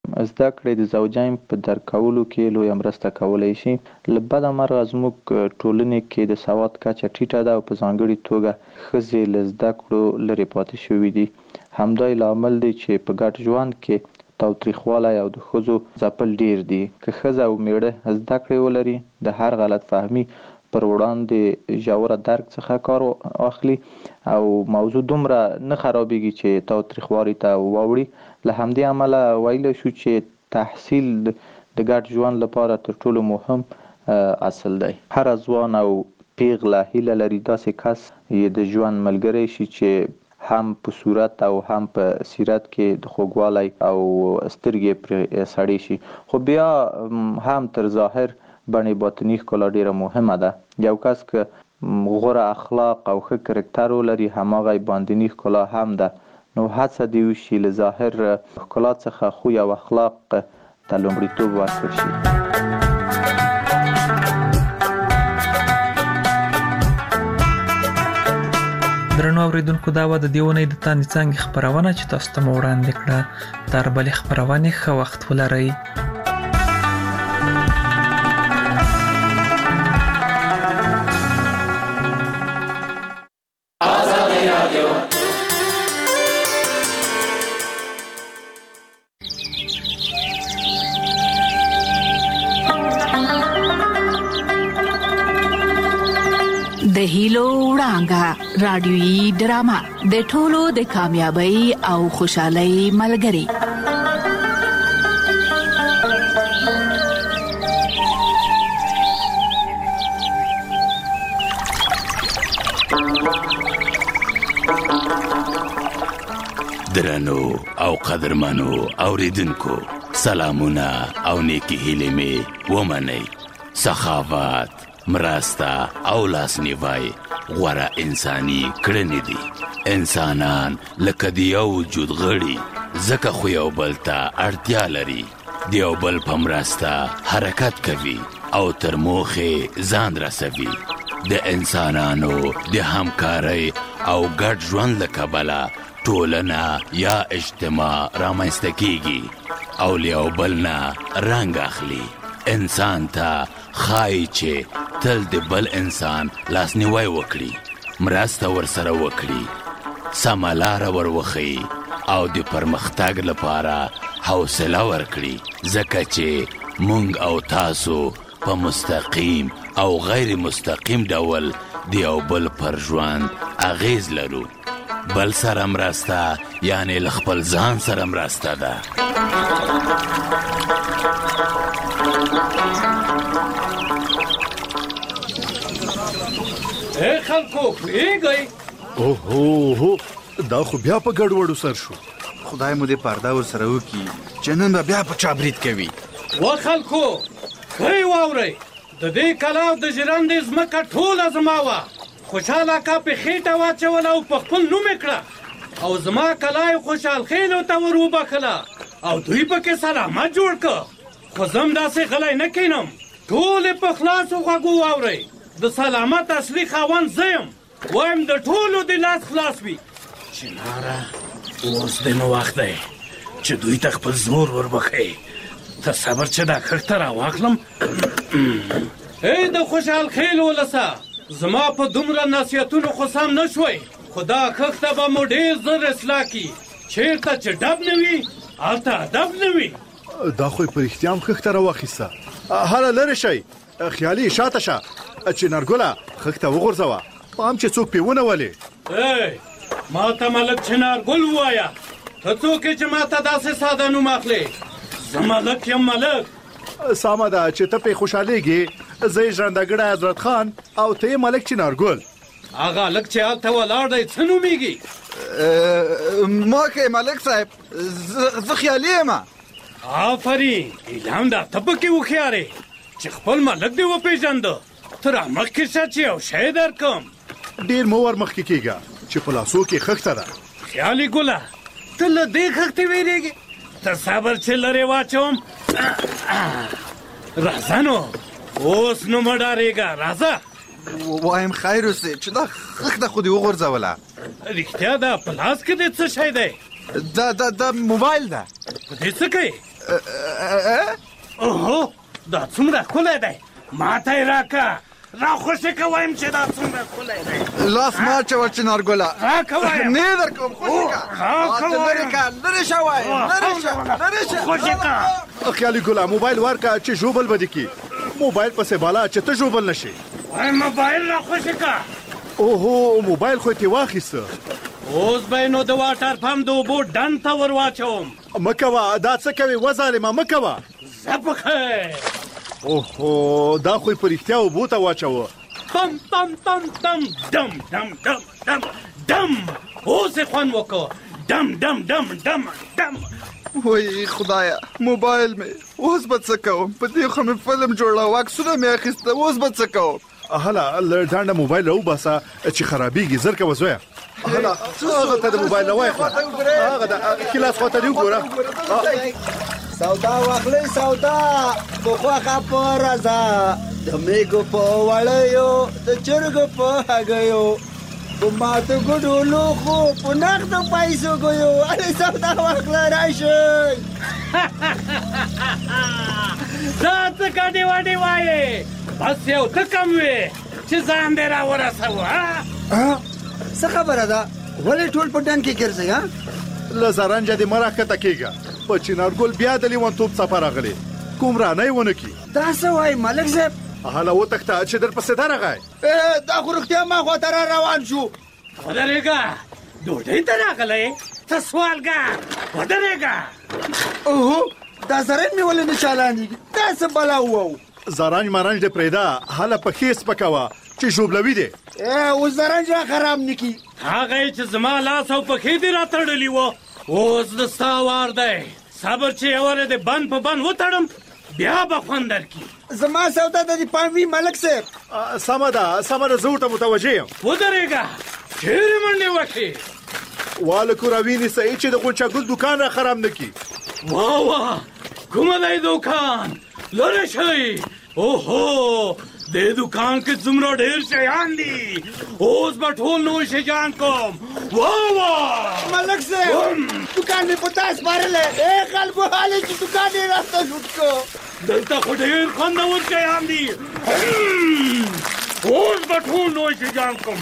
زده کړې د زوجین په درک کولو کې لویه مرسته کولی شي. له بده مرغه زموږ ټولنې کې د سواد کچه ټیټه ده او په ځانګړې توګه ښځې له زده کړو لرې پاتې شوي دي. همدا لامل دی چې په ګډ ژوند کې تاوتریخوالی او د ښځو ځپل ډیر دي. که ښځه او میړه زده کړې ولري د هر غلط فهمي پر وړاندې ژوره درک څخه کار واخلي او موضوع دومره نه خرابېږي چې تاوتریخوالي ته واوړي. له همدې امله ویلی شو چې تحصیل د ګډ ژوند لپاره تر ټولو مهم اصل دی. هر ځوان او پیغله هیله لري داسې کس یې د ژوند ملګری شي چې هم په صورت او هم په سیرت کې د خوږوالی او سترګې پرې سړې شي. خو بیا هم تر ظاهر بڼې باطني ښکلا ډیره مهمه ده. یو کس که غوره اخلاق او ښه کرکټر ولري هماغه باطني ښکلا هم ده. نو هڅه دې وشي له ظاهر ښکلا څخه خوی او اخلاق ته لومړیتوب ورکړل شي. درنو اوریدونکو دا وه د دې اونۍ د تاندې څانګې خپرونه چې تاسو ته مو وړاندې کړه. تر بلې خپرونې ښه وخت ولرئ. د هیلو وړانګه رادیويي ډرامه د ټولو د کامیابی او خوشحالۍ ملګری. درنو او قدرمنو اوریدونکو سلامونه او نیکی هیلې مې ومنئ. سخاوت، مرسته او لاسنیوی غوره انساني کړنې دي. انسانان لکه د یو وجود غړي ځکه خو یو بل ته اړتیا لري. د یو بل په مرسته حرکت کوي او تر موخې ځان رسوي. د انسانانو د همکارۍ او ګډ ژوند له کبله ټولنه یا اجتماع رامنځته کیږي او له یو بل نه رنګ اخلي. انسان ته ښایي چې تل د بل انسان لاسنیوی وکړي، مرسته ورسره وکړي، سمه لاره وروښيي او د پرمختګ لپاره حوصله ورکړي، ځکه چې مونږ او تاسو په مستقیم او غیر مستقیم ډول د یو بل پر ژوند اغیز لرو. بل سره مرسته یعنی له خپل ځان سره مرسته ده. اے خلکو پریږئ. اوهو دا خو بیا په ګډوډو سر شو. خدای مو دې پرده ورسره وکړي چې نن به بیا په چا برید کوي. و خلکو ښه واورئ، د دې کلا او د ژرندې ځمکه ټوله زما وه. خوشحال اکا په خېټه واچوله او په خپل نوم یې کړه او زما کلا یې خوشحال خېلو ته ور وبخله او دوی پکې سلامت جوړ کړه. خو زه هم داسې غلی نه کینم. ټول یې په خلاصو غوږو واورئ. د سلامت اصلي خاوند زه یم. وایم د ټولو د لاس خلاص وي. چناره اوس د نو وخت دی چې دوی ته خپل زور وربخئ. ته صبر چې دا خښته راواخلم. ای د خوشحال خېل ولسه، زما په دومره نصیحتونو خو سم نه شوی، خو دا خښته به مو ډېر زر اصلاح کي. چېرته چې ډب نه وي هلته ادب نه وي. دا خو یې په رښتیا هم خښته راواخیسته. هله لرې شئ، خیالي شاته شه. چنارګله خښته وغورځوه، پام چې څوک پې ونولې. ای ما ته ملک چنارګل ووایه. ته څوک یې چې ما ته داسې ساده نوم اخلې؟ زه ملک یم ملک. سمه ده چې ته پې خوشحالېږې. زه یې ژرندهګړی حضرت خان او ته یې ملک چنارګل. هغه هلک چې هلته ولاړ دی څه نومېږي؟ ما که ملک صاحب زه خیالي یم. آفرین، ایلام دا ته پکې هوښیار یې چې خپل ملک دې وپېژنده. ته رامخکې شه چې یو شی درکم. ډېر مه ور مخکې کېږه چې په لاسو کې خښته ده. خیالي ګله، ته له دې خښتې وېرېږې؟ ته صبر چې لرې واچوم. راځه نو، اوس نو مه ډارېږه، راځه. وایم خیر اوسې چې دا خښته خو دې وغورځوله. رښتیا ده په لاس کې دې څه شی دی؟ دا موبایل ده. په دې څه کوې؟ اوهو دا څومره ښکلی دی ما ته یې راکه را خوشې که وایم چې دا څومره ښکلی دی لاس ما اچوه چنارګله راکه وایم نه یې درکوم خوشې که لرې که لرې شه وایم لرې شه خوشې که خیالي ګله موبایل ورکه چې ژوبل به دې کي موبایل پسې بالا چې ته ژوبل نه شي وای موبایل را خوشې که اوهو موبایل خو یې واخیسته اوس به نو د واټر پمپ د اوبو ډنډ ته ور واچوم مه کوه دا څه کوې وظالمه مه کوه زه پکې اوهو دا خو یې په رښتیا اوبو ته واچوه تم تم تم تم دم دم دم دم دم اوس یې خوند وکړه دم دم دم دم دم وای خدایا موبایل مې اوس به څه کوم په دې خو مې فلم جوړاوه عکسونه مې اخیسته اوس به څه کوم هله له ډانډه موبایل راوباسه چې خرابېږي زر کوه زویه هله هغه ته د موبایل نه وایخله هغه د کلاس خواته دې وګوره سودا واخلئ سودا په خوښه په رضا د میږو په وړیو د چرګو په هګیو په ماتو ګډو لوښو په نغدو پیسو ګیو هلې سودا واخله راشئ دا څه ګډې وډې وایې بس یو ته کم وې چې ځان دې را ورسوه څه خبره ده ولې ټول په ډنډ کې ګرځئ له زرنجه دې مه راښکته کېږه په چنارګل بیا د لیونتوب څپه راغلې کوم رانه یې ونه کړي دا څه وایي ملک صاحب هله وتښته چې درپسې درغی دا خو رښتیا ما خواته را روان شو ودرېږه ډوډۍ ته راغلی ته سوالګر ودرېږه اوهو دا زرنج مې ولې نه چالانېږي دا څه بلا ووو زرنج مرنج دې پرېږده هله پښې سپکوه چې ژوبلوي دې اوس زرنج را خراب نه کړي هغه یې چې زما لاس او پښې دې راتړلي وو اوس د ستا وار دی صبر چې یوه دې بند په بند وتړم بیا به خوند درکړي زما سودا د دې پام وي ملک صاحب سمه ده زه ورته متوجه یم ودرېږه چیرې منډې وکړې والکو راوینیسئ چې د غونچاګل دوکان را خراب نه کړي واه واه کومه دی دوکان لرې شئ اوهو دې دوکان کې څومره ډېر شیان دي اوس به ټول نوی شیان کوم واه واه ملک صاحب دوکان مې په تا سپارلی خلکو حال چې دوکان یې راسته لوټ کړو دلته خو ډېر خوندور شیان دي اوس به ټول نوی شیان کوم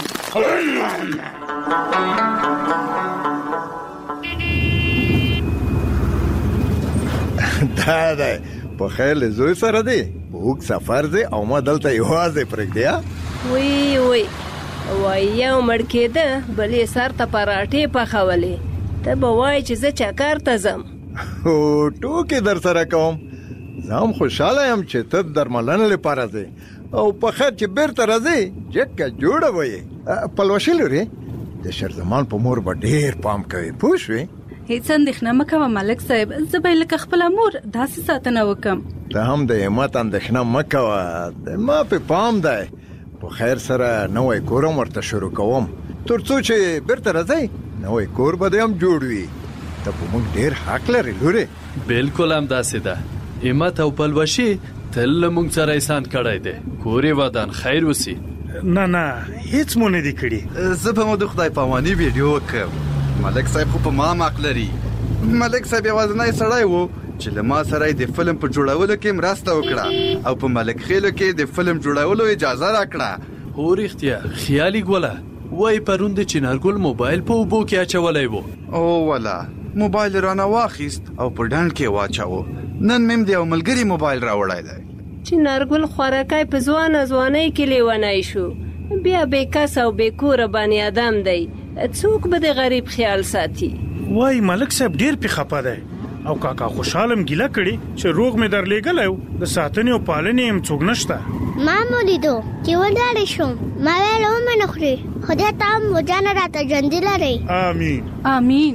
دا دی په خیر له زوی سره دی په اوږد سفر دی او ما دلته یوازې پرېږدی وی یو مړ کېده بل یې سر ته پراټې پخولې ته به وایې چې زه چکر ته ځم ټوکې در سره کوم زه هم خوشحاله یم چې ته درملنې لپاره ځې او په خیر چې بیرته راځې جګه جوړه به یې پلوشې لرې د شیرزمان په مور به ډېر پام کوي پوه شوې هیڅ اندېښنه مه کوه ملک صاحب زه به یې لکه خپله مور داسې ساتنه وکړم ته هم د همت اندېښنه مه کوه د ما پې پام دی په خیر سره نوی کور هم ورته شروع کوم تر څو چې بیرته راځئ نوی کور به دې هم جوړ وي ته په موږ ډېر حق لرې لورې بالکل همداسې ده همت او پلوشي تل له موږ سره احسان کړی دی کور یې ودان خیر اوسي نه هیڅ مو نه دي کړي زه به مو د خدای پاماني ویډیو وکړم ملک صاحب خو په ما حق لري ملک صاحب یوازینی سړی و چې له ما سره د فلم په جوړولو کې مرسته وکړه او په ملک خیلو کې د فلم جوړولو اجازه راکړه هو رښتیا خیالي ګوله وای پرون د چنارګل موبایل په اوبو کې اچولی و او ولا موبایل رانه واخیست او په ډنډ کې واچاوه نن مې د یو ملګري موبایل راوړی دی چنارګل خوارکی په ځوانۍ کې لیونی شو بیا بې کس او بې کوره بني ادم دی څوک به د غریب خیال ساتي وای ملک صاحب ډېر پې خفه دی او کاکا خوشحالم ګیله کړي چې روغ مې درلېږلی و د ساتنې او پالنې هم څوک نشته ما مو لیدو چې ولاړې شوم ما ویل ومې نه خوري خدای ته هم وجانه راته ژوندي لرئ امین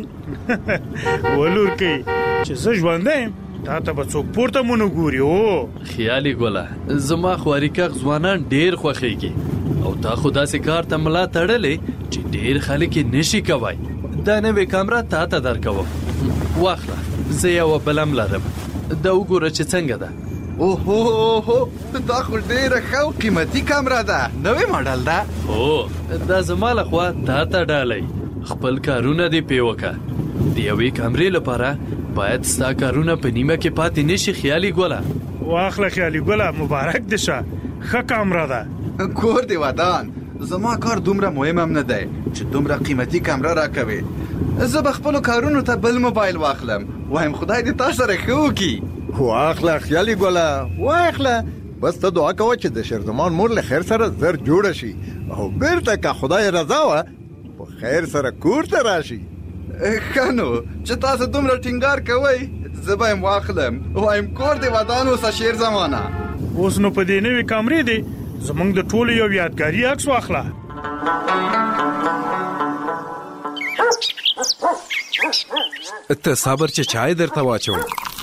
ولورکۍ چې زه ژوندی یم تا ته به څوک پورته مو نه ګوري خیالي ګوله زما خوارکښ ځوانان ډېر خوښېږي او تا خو داسې کار ته ملا تړلې چې ډېر خلک یې نشي کوی دا نوې کامره تا ته درکوم واخله زه یوه بلم لرم دا وګوره چې څنګه ده اوهو دا خو ډېره ښه او قیمتي کامره ده نوې ماډل ده هو دا زما لخوا تا ته ډالۍ خپل کارونه دې پې وکړه د یوې کامرې لپاره باید ستا کارونه په نیمه کې پاتې نشي خیالي ګوله. واخله خیالي ګوله، مبارک دې شه، ښه کامره ده. کور دې ودان، زما کار دومره مهم هم نه دی چې دومره قیمتي کامره راکوي. زه به خپلو کارونو ته بل موبایل واخلم، وایم خدای دې تا سره ښه وکړي. واخله خیالي ګوله، واخله. بس ته دعا کوه چې د شیرزمان مور له خیر سره زر جوړه شي او بیرته که خدای رضا وه په خیر سره کور ته راشي. ښه نو چې تاسو دومره ټینګار کوئ، زه به یم واخلم، وایم کور دې ودان اوسه شیرزمانه. اوس نو په دې نوې کامرې دی زمونږ د ټولو یو یادګاري عکس واخله. ته صبر چې چای درته واچوم.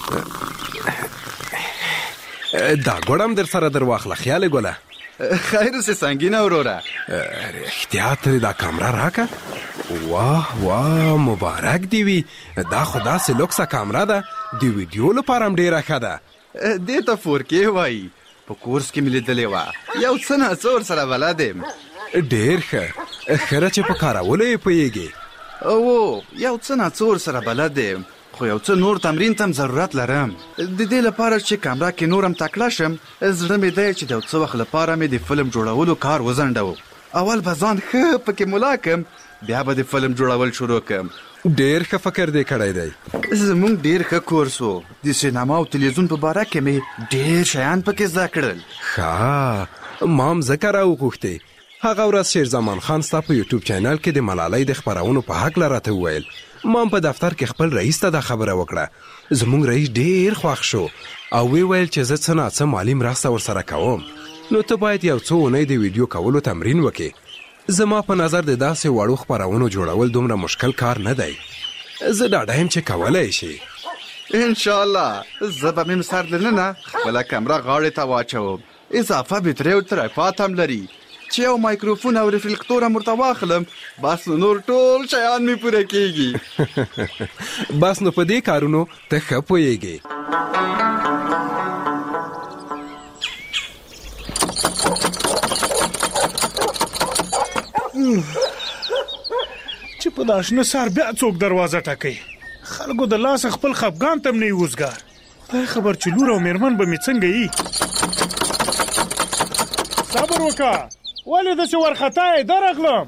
دا ګوړم در سره در واخله خیال ګوله. خیر اوسې سنګینه وروره. احتیاط ترې دا کامره راکه. واه واه مبارک دی وي، دا خو داسې لوکسه کامره ده، د ویډیو لپاره هم ډېره ښه ده. دې ته 4K وایي. په کورس کې مې لیدلې وه، یو څه ناڅه ورسره بلد یم. ډېر ښه، ښه ده چې په کارولو یې پوهېږې. او یو څه ناڅه ورسره بلد یم، خو یو څه نور تمرین ته هم ضرورت لرم. د دې لپاره چې کامره کې نور هم تکړه شم، زړه مې دی چې د یو څه وخت لپاره مې د فلم جوړولو کار وځنډوم. اول به ځان ښه پکې ملا کړم، بیا به د فلم جوړول شروع کړم. ډېر ښه فکر دې کړی دی. زموږ ډېر ښه کورس و، د سینما او تلویزیون په باره کې مې ډېر شیان پکې زده کړل. ښه، ما هم ځکه راوغوښتې. هغه ورځ شیرزمان خان ستا په یوټیوب چینل کې د ملالۍ د خپرونو په هکله راته وویل. ما هم په دفتر کې خپل رئیس ته دا خبره وکړه. زموږ رئیس ډېر خوښ شو او ویل چې زه څه ناڅه مالي مرسته ورسره کوم، نو ته باید یو څو اونۍ د ویډیو کولو تمرین وکړې. زما په نظر د داسې وړو خپرونو جوړول دومره مشکل کار نه دی. زه ډاډه یم چې کولی شي. انشاءالله زه به مې سر دننه خپله کمره غاړې ته واچوم. اضافه بټرۍ او ترایفات هم لري چې یو مایکروفون او ریفلیکتور هم ورته واخلم، بس نو نور ټول شیان مې پوره کېږي. بس نو په دې کارونو ته ښه پوهېږې. چې په دا شنه سهار بیا څوک دروازه ټکوي. خلکو د لاسه خپل خفګان ته هم نه یي وزګار. خدای خبر چې لور او میرمن به مې څنګه یي. صبر وکړه، ولې داسې وارخطا یې؟ درغلم.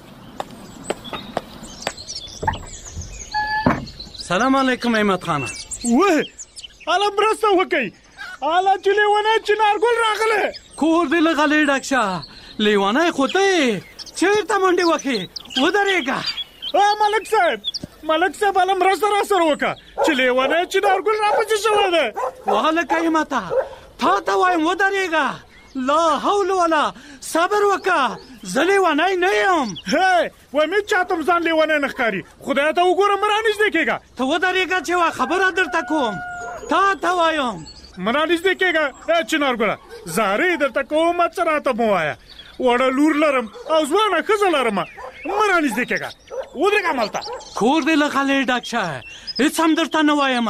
سلام علیکم احمد خانه. وه اله مرسته وکئ، اله چې لیونی چنارګل راغلی. کور دې له غلې ډک شه، لیونی خو ته یې چېرته منډې وکړې؟ ودرېږه. ملک صاحب، ملک صاحب اله مرسته را سره وکړه چې لیونی چنارګل راپسې شوی دی. وهلکه احمده، تا ته وایم ودرېږه. لا حول ولا، صبر وکړه، زه لیونی نه یم. وایي مې چاته هم ځان لیونی نه ښکاري. خدای ته وګوره، مه رانږدې کېږه. ته ودرېږه چې یوه خبره درته کوم، تا ته وایم. مه رانږدې کېږه چنارګله، زارۍ درته کوم، څه راته مه وایه. وړه لور لرم او ځوانه ښځه لرم، مه رانږدې کېږه. ودرېږه همالته. کور دې له غلې ډک شه، هېڅ هم درته نه وایم.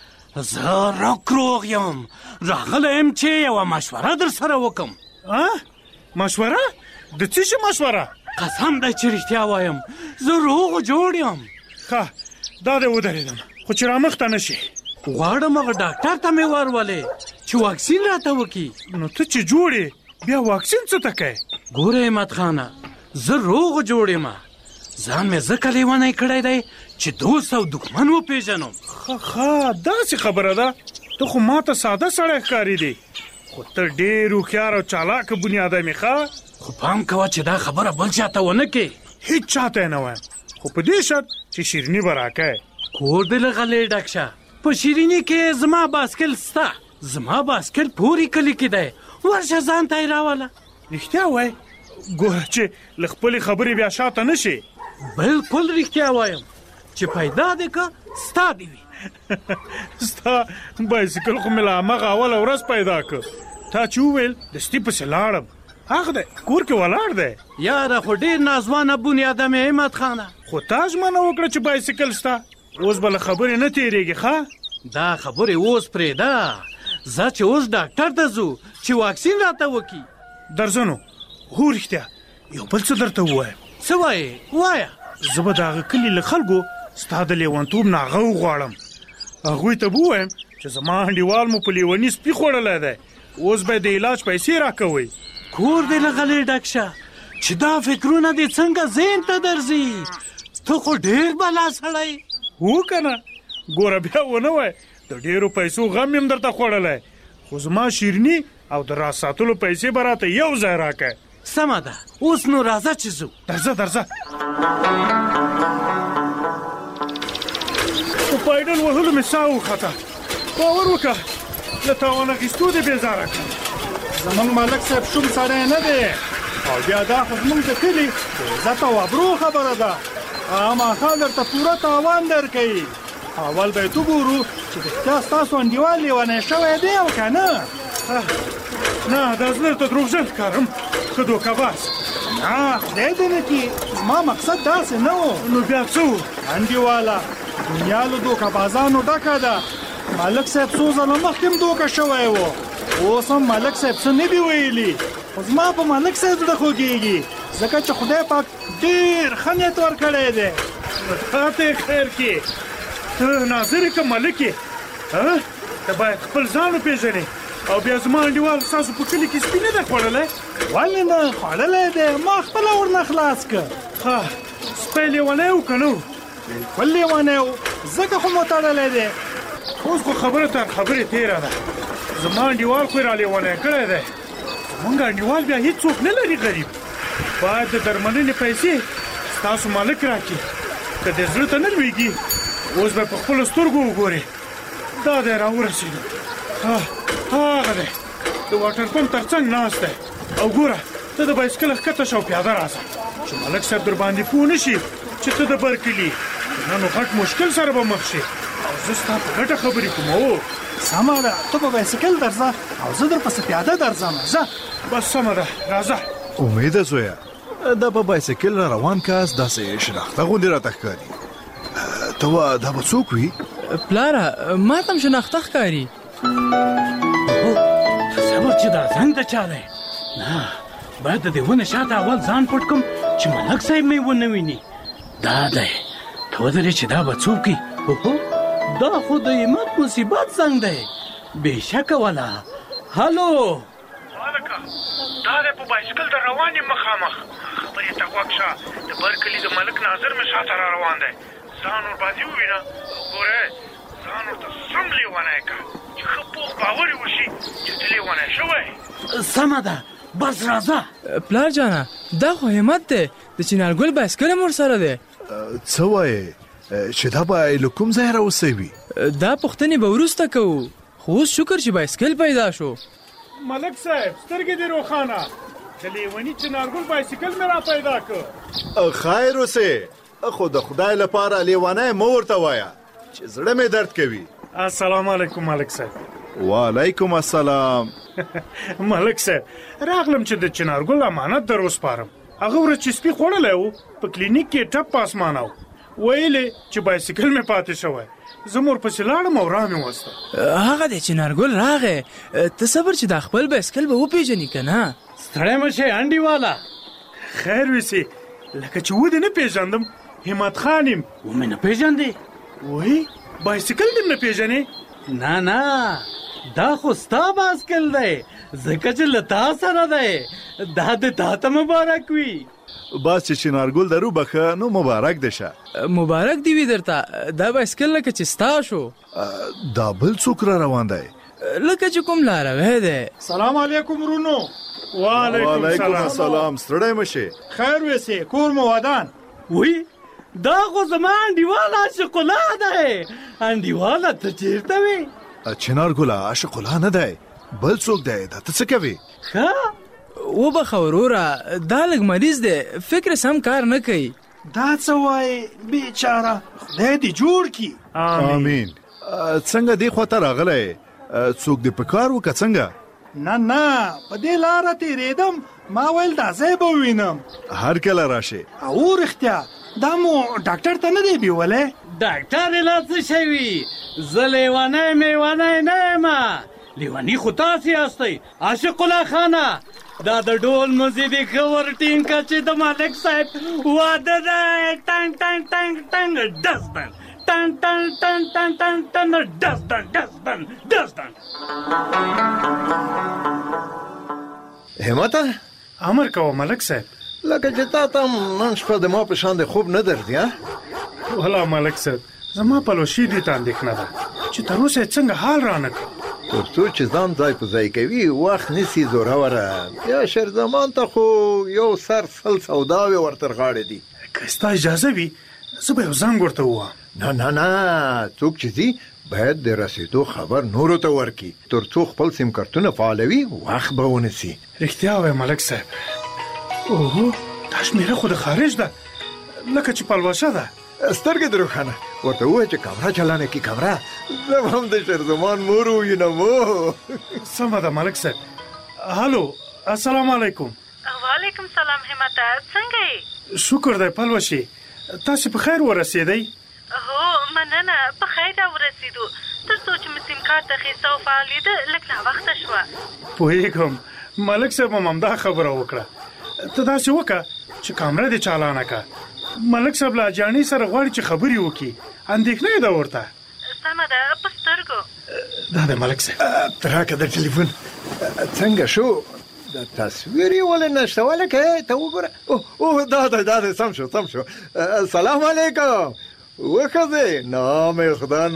زه روغ یم، راغلی یم چې یوه مشوره در سره وکم. مشوره؟ د څه شي مشوره؟ قسم دی چې رښتیا وایم، زه روغ جوړ یم. ښه دا دې ودرېدم، خو چې رامخته نه شي. غواړم هغه ډاکټر ته مې ورولې چې واکسین راته وکړي. نو ته چې جوړ یې بیا واکسین څه ته کوې؟ ګوره احمد خانه، زه روغ جوړ یم. ځان مې ځکه لیونی کړی دی چې دوست او دښمن وپېژنم. ښه داسې خبره ده. ته خو ماته ساده سړی ښکاري دی، خو ته ډېر هوښیار او چالاکه بنیادم یې. ښه خو پام کوه چې دا خبره بل چاته ونه کې. هېڅ چاته یې نه وایم، خو په دې شرط چې شیریني به راکوې. کور دې له غلې ډک شه. په شیریني کې زما باسکل سته، زما باسکل پورې کلي کې دی، ورشه ځان ته یې راوله. رښتیا وایې؟ ګوره چې له خپلې خبرې بیا شاته نه شي. بلکل رښتیا وایم چې پیدا دې که ستا دې وي. ستا بایسکل خو مې له همغه اوله ورځ پیدا که. تا چې وویل دستي پسې لاړم. هغه دی کور کې ولاړ دی. یاره خو ډېر ناځوانه بنیادم یې احمد خانه. خو تا ژمنه وکړه چې بایسکل ستا. اوس به له خبرې نه تېرېږي. ښه دا خبرې اوس پرېږده، ځه چې اوس ډاکټر ته ځو چې واکسین راته وکړي. درځه نو. هو رښتیا یو بل څه درته ووایم. څه وایې؟ وایه. زه به د هغه کلي له خلکو ستا د لیونتوب نه هغه وغواړم هغوی ته به ووایم چې زما انډیوال مو په لیوني سپي خوړلی دی، اوس به د علاج پیسې راکوئ. کور دې له غلې ډک شه چې دا فکرونه دې څنګه ذهن ته درځي. ته خو ډېر بلا سړی. هو که نه، ګوره بیا ونه وای د ډېرو پیسو غم یم درته خوړلی، خو زما شیریني او د راز ساتلو پیسې به راته یو ځای راکړه. سمه ده، اوس نو راځه چې ځو. درځه. په پایډل وهلو مې ساه وخته. باور وکړه له تاوان اخیستو دې بېزاره کړم. زمونږ ملک صاحب شوم سړی نه دی، او بیا دا خو زمونږ د کلي د عزت او ابرو خبره ده. ماښام درته پوره تاوان درکوي. اول به یې وګورو چې رښتیا ستاسو انډیوال لیونی شوی دی او که نه. نه دا زه درته دروغجن ښکارم، ښه دوکهباز. نه خدای دې نه کړي، زما مقصد داسې نه و. نو بیا څه و؟ انډیواله دنیا له دوکهبازانو ډکه ده. ملک صاحب څو ځله مخکې هم دوکه شوی و، اوس هم ملک صاحب څه نه دي ویلي. خو زما په ملک صاحب زړه خوږېږي، ځکه چې خدای پاک ډېر ښه نیت ورکړی دی. تا ته یې خیر کړي. ته ناظر یې که ملک یې؟ ته باید خپل ځان وپېژنې. او بیا زما انډیوال ستاسو په کلي کې سپي نه دی خوړلی؟ ولې نه، خوړلی دی، ما خپله ورنه خلاص که. ښه سپی لیونی و که نه و؟ بلکل لیونی و، ځکه خو مو تړلی دی. اوس خو خبره تر خبرې تېره ده. زما انډیوال خو یې را لیونی کړی دی. زمونږ انډیوال بیا هېڅوک نه لري غریب. باید د درملنې پیسې ستاسو مالک راکړي. که دې زړه ته نه لوېږي اوس به په خپلو سترګو وګورې. دا دی راورسېدو. هغه دی د واټر پمپ تر څنګ ناست دی. او ګوره ته د بایسکل ښکته شه او پیاده راځه چې ملک صاحب در باندې پوه نه شي چې ته د برکلي. نه نو غټ مشکل سره به مخ شي. او زه ستا په ګټه خبرې کوم. سمه ده، ته په بایسکل درځه او زه درپسې پیاده درځم. ځه بس سمه ده، راځه. امیده زویه، دا په بایسکل را روان کاس داسې شناخته غوندې راته ښکاري. ته وا دا به څوک وي؟ پلاره ما ته هم شناخته ښکاري. تصور چې دا زنګ د چا دی. نه باید د دې ونې شاته اول ځان پټ کړم چې ملک صاحب مې ونه ویني. دا دی، ته ودرې چې دا به څوک وي. دا خو د همت مصیبت زنګ دی. بېشکه ولا. هلو مالکه، دا دی په بایسکل د روان یم مخامخ. خبرې ته غوږ شه، د برکلي د ملک ناظر مې شاته را روان دی. ځان ورباندې ووینه، ګوره ځان ورته سم لیونی که چې ښه پوخ باور یې وشي چې ته لیونی شوی. سمه ده، بس راځه. پلار جانه دا خو همت دی، د چنارګل بایسکل هم ورسره دی. څه وایې چې دا به له کوم ځای راوسوي؟ دا پوښتنې به وروسته کوو، خو اوس شکر چې بایسکل پیدا شو. ملک صاحب سترګې دې روښانه، د لیوني چنارګل بایسکل مې را پیدا کړ. خیر اوسې، خو د خدای لپاره لیونی مه ورته وایه چې زړه مې درد کوي. السلام علیکم ملک صاحب. وعلیکم السلام. ملک صاحب راغلم چې د چنارګل امانت در وسپارم. هغه ورځ چې سپي خوړلی و په کلینیک کې ټپ په اسمانه و. ویلې چې بایسکل مې پاتې شوی. زه مور پسې لاړم او را مې وسته. هغه دی چنارګل راغی. ته صبر چې دا خپل بایسکل به وپېژني که نه. ستړی مه شې انډیواله. خیر وسې، لکه چې ودې نه پېژندم. همت خان یم. ومې نه پېژندې؟ وایي بایسکل دې نه پېژنې؟ نه دا خو ستا بایسکل دی، ځکه چې له تا سره دی. دا د تا ته مبارک وي. بس چې چنارګل درو بخه نو مبارک دی شه. مبارک دی وي درته. دا بایسکل لکه چې ستا شو. دا بل څوک را روان دی؟ لکه چې کوم لاروی دی. سلام علیکم ورونو. وعلیکم السلام. ستړی مه شې. خیر وسې، کور مو ودان. وی دا خو زما انډیواله عاشق الله دی. انډیواله ته چېرته وې؟ چنارګله عاشق الله نه دی، بل څوک دی. دا ته څه کوې؟ ښه وبخه وروره، دا لږ مریض دی، فکر سم کار نه کوي. دا څه وایې بیچاره، خدای دې جوړ کړي. آمین. څنګه دې خواته راغلی؟ څوک دې په کار و که څنګه؟ نه په دې لاره تېرېدم، ما ویل دا ځای به ووینم. هر کله راشې. او رښتیا دا مو ډاکټر ته نه دی بیولی؟ ډاکټر یې لا څه شی وي؟ زه لیونی میونی نه یم. لیوني خو تاسې یاستئ عاشق الله خانه. دا د ډول مزې دې ښه ورټینګ کړه چې د ملک صاحب واده دی. ټنګ ټنګ ټنګ ټنګ ډزبل ټن ټن ټن ټن ټن ټن ډزدن همته امر کوه ملک صاحب. لکه چې تا ته نن شپه د ما په شان د خوب نه درځي ها؟ والله ملک صاحب زما پلوشي دي ته اندېښنه ده چې تر اوسه څنګه حال رانه کړ. تر څو چې ځان ځای په ځای کوي وخت نیسي زوروره. یا شیرزمان ته خو یو سر سل سوداوې ورتر غاړې دي. که ستا اجازه وي زه به یو زنګ ورته ووایم. نه نه نه څوک چې ځي باید د رسېدو خبر نورو ته ورکړي تر څو خپل سیم کارتونه فعالوي وخت به ونیسي. رښتیا وایې ملک صاحب. اوهو دا شمېره خو د خارج ده لکه چې پلوشه ده. سترګې دې روښانه ورته ووایه چې کمره چلانه کړي کمره. زه به هم د شیرزمان مور ووینم. سمه ده ملک صاحب. هلو السلام علیکم. وعلیکم سلام همته څنګه یې؟ شکر دی پلوشي. تاسې په خیر ورسېدئ؟ هو مننه په خیر ورسېدو. تر څو چې مې سیم کارت اخیسته او فعالېده لږ ناوخته شوه. پوهېږم ملک صاحب هم همدا خبره وکړه. ته داسې وکړه چې کامره دې چالانه کړه. ملک صاحب له اجانۍ سره غواړي چې خبرې وکړي. اندېښنه یې ده ورته. سمه ده په سترګو. دا دی ملک صاحب. ته راکړه د ټلیفون. څنګه شو؟ د تصویر یې ولې نشته ولکه ته وګوره. اوه دا دی سم شو. سلام علیکم. وښځې نام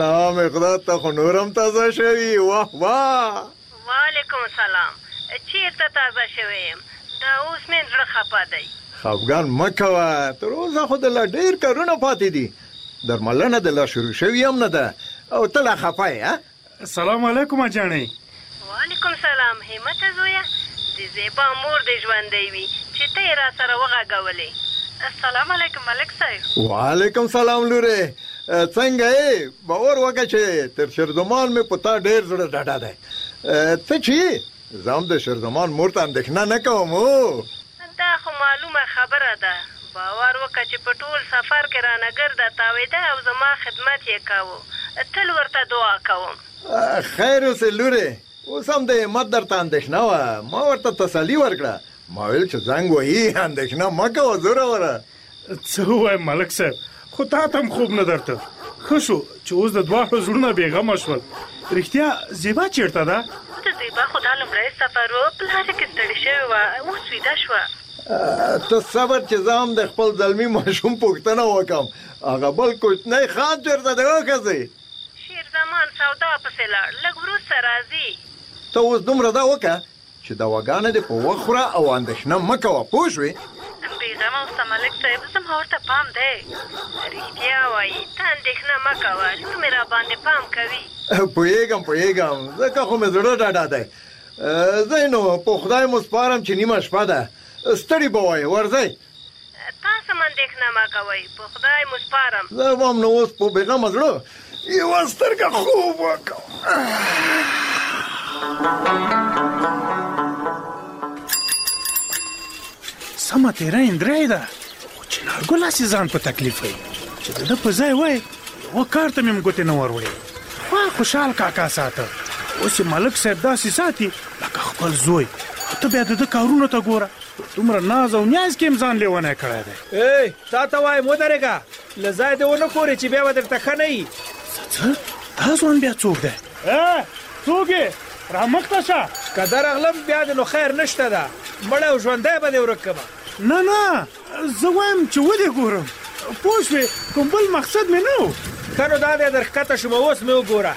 خدا ته خو نورم تازه شوي. واه واه. وعلیکم السلام. چیرته تازه شوی یم؟ دا اوس مې زړه خفه دی. خفګان مه کوه. تر اوسه خو د لا ډېر کارونه پاتې دي. درملنه د لا شروع شوي هم نه ده او ته لا خفه یې. السلام علیکم اجانۍ. وعلیکم سلام. همته زویه د زیبا مور دې ژوندی وي چې ته یې را سره وغږولې. السلام علیکم ملک صاحب. وعلیکم سلام لورې. څنګه یې؟ باور وکړه چې تر شیرزمان مې په تا ډېر زړه ډاډه دی. ته چې زه هم د شیرزمان مور ته اندېښنه نه کوم. دا خو معلومه خبره ده. باور وکړه چې په ټول سفر کې رانه ګرده تاوېده او زما خدمت یې کاوه. تل ورته دعا کوم. خیر اوسې لورې. اوس هم د همت درته اندېښنه وه. ما ورته تسلي ورکړه. ما ویل چې زنګ وهي اندېښنه مه کوه زوروره. څه ووایم ملک صاحب خو تا ته هم خوب نه درته. ښه شو چې اوس د دواړو زړونه بېغمه شول. رښتیا زیبا چېرته ده؟ د زیبا خو دا لومړی سفر و په لاره کې ستړې شوې وه اوس ویده شوه. ته صبر چې زه هم د خپل زلمي ماشوم پوښتنه وکړم. هغه بل کوچنی خان چېرته دی وښځې؟ شیرزمان سودا پسې لاړ. لږ وروسته راځي. ته اوس دومره دا وکړه چې دواګانې دې په وخت خوره او اندېښنه مه کوه. پوه شوې؟ بېغمه اوسه ملک صاحب. زما ورته پام دی. رښتیا وایي ته اندېښنه مه کوه. لور مې را باندې پام کوي. پوهېږم ځکه خو مې زړه ډاډه دی. ځئ نو په خدای مو سپارم چې نیمه شپه ده. ستړي به وایې ورځئ. تاسو هم اندېښنه مه کوئ. په خدای مو سپارم. زه به هم نو اوس په بېغمه زړه یوه سترګه خوب وکړم. سمه تیره اندرۍ ده خو چې نارګل هسې ځان په تکلیف وي چې د ده په ځای وای یوه کار ته مې هم ګوتې نه وروړې. خوا خوشحال کاکا ساته. اوس یې ملک صاحب داسې ساتي لکه خپل زوی. ته بیا د ده کارونو ته ګوره. دومره ناز او نیاز کې هم ځان لیونی کړی دی. تا ته وایم ودرېږه. له ځای دې ونه ګورې چې بیا به درته ښه نه وي. څه دا ځوان بیا څوک دی؟ څوک یې؟ را مخته شه. که درغلم بیا دې نو خیر نشته ده. مړی او ژوندی به دې ورک کړمه. نه زه وایم چې ودې ګورم. پوه شوې کوم بل مقصد مې نه و. ښه نو دا دی در ښکته شوم اوس مې وګوره.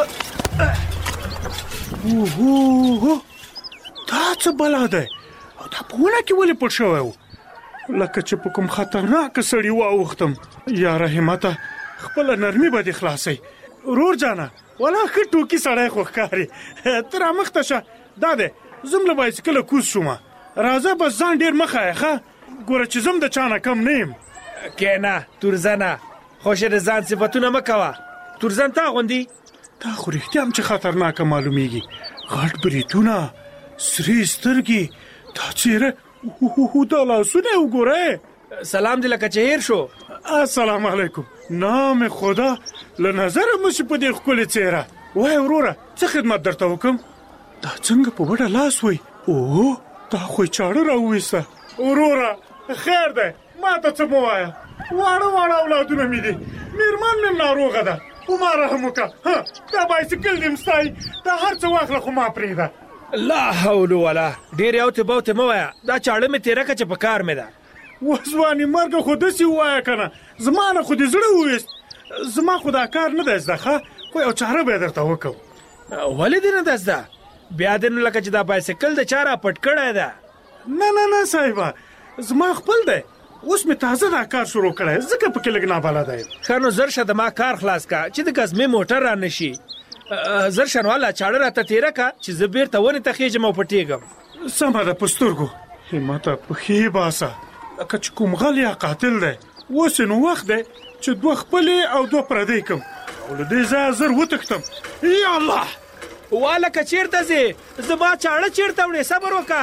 اوهو دا څه بلا دی او دا په ونه کې ولې پټ شوی و؟ لکه چې په کوم خطرناکه سړي واوښتم. یاره همته خپله نرمي به دې خلاصئ. ورور جانه والا ښه ټوکي سړی خو ښکاري. ته را مخته شه. دا دی زم له بایسکله کوز شومه. راځه بس ځان ډېر مه ښایه ښه. ګوره چې زم د چا نه کم نه یم. کېنه تورزنه خوښې د ځان صفتونه مه کوه. تورزن تا غوندي. دا خو رښتیا هم چې خطرناکه معلومیږي. غټ بریتونه سرې سترګې دا څېره دا لاسونه یې وګوره. سلام دې لکه چې هیر شو. السلام علیکم. نام خدا له نظره مشي په دې ښکلې څېره. وای وروره څه خدمت درته وکړم؟ دا څنګه په وډه لاس وی؟ اوه دا خو یې چاړه راوویسته. وروره خیر دی ما ته څه مه وایه. واړه اولادونه مې دي، میرمن مې ناروغه ده، خو ما رحم وکړه. دا بایسکل دې مستی، دا هر څه واخله خو ما پرېږده. لا حول ولا، ډېر یوتې بوتې مه وایه، دا چاړه مې تېره کړه چې په کار مې ده. وځوانې مرګه خو داسې ووایه که نه، زما نه خو دې زړه وویست. زما خو دا کار نه دی زده ښه، خو یو چاره به یې درته وکړو. ولې دې نه ده زده؟ بیا دې نو لکه چې دا بایسکل د چا راپټ کړی ده. نه صاحبه، زما خپل دی، اوس مې تازه دا کار شروع کړی، ځکه پکې لږ نابلده یم. ښه نو زر شه د ما کار خلاص که چې د ګزمې موټر را نه شي. زر شنواله چاړه راته تېره که چې زه بېرته ونې ته خېږم او پټېږم. سمه ده، په سترګو همته پښې باسه، لکه چې کوم غل یا قاتل دی. اوس نو وخت دی چې 2 خپلې او 2 پردۍ کړم او له دې ځایه زر وتښتم. یا الله، والکه چېرته ځې؟ زما چاړه چېرته وړې؟ صبر وکړه.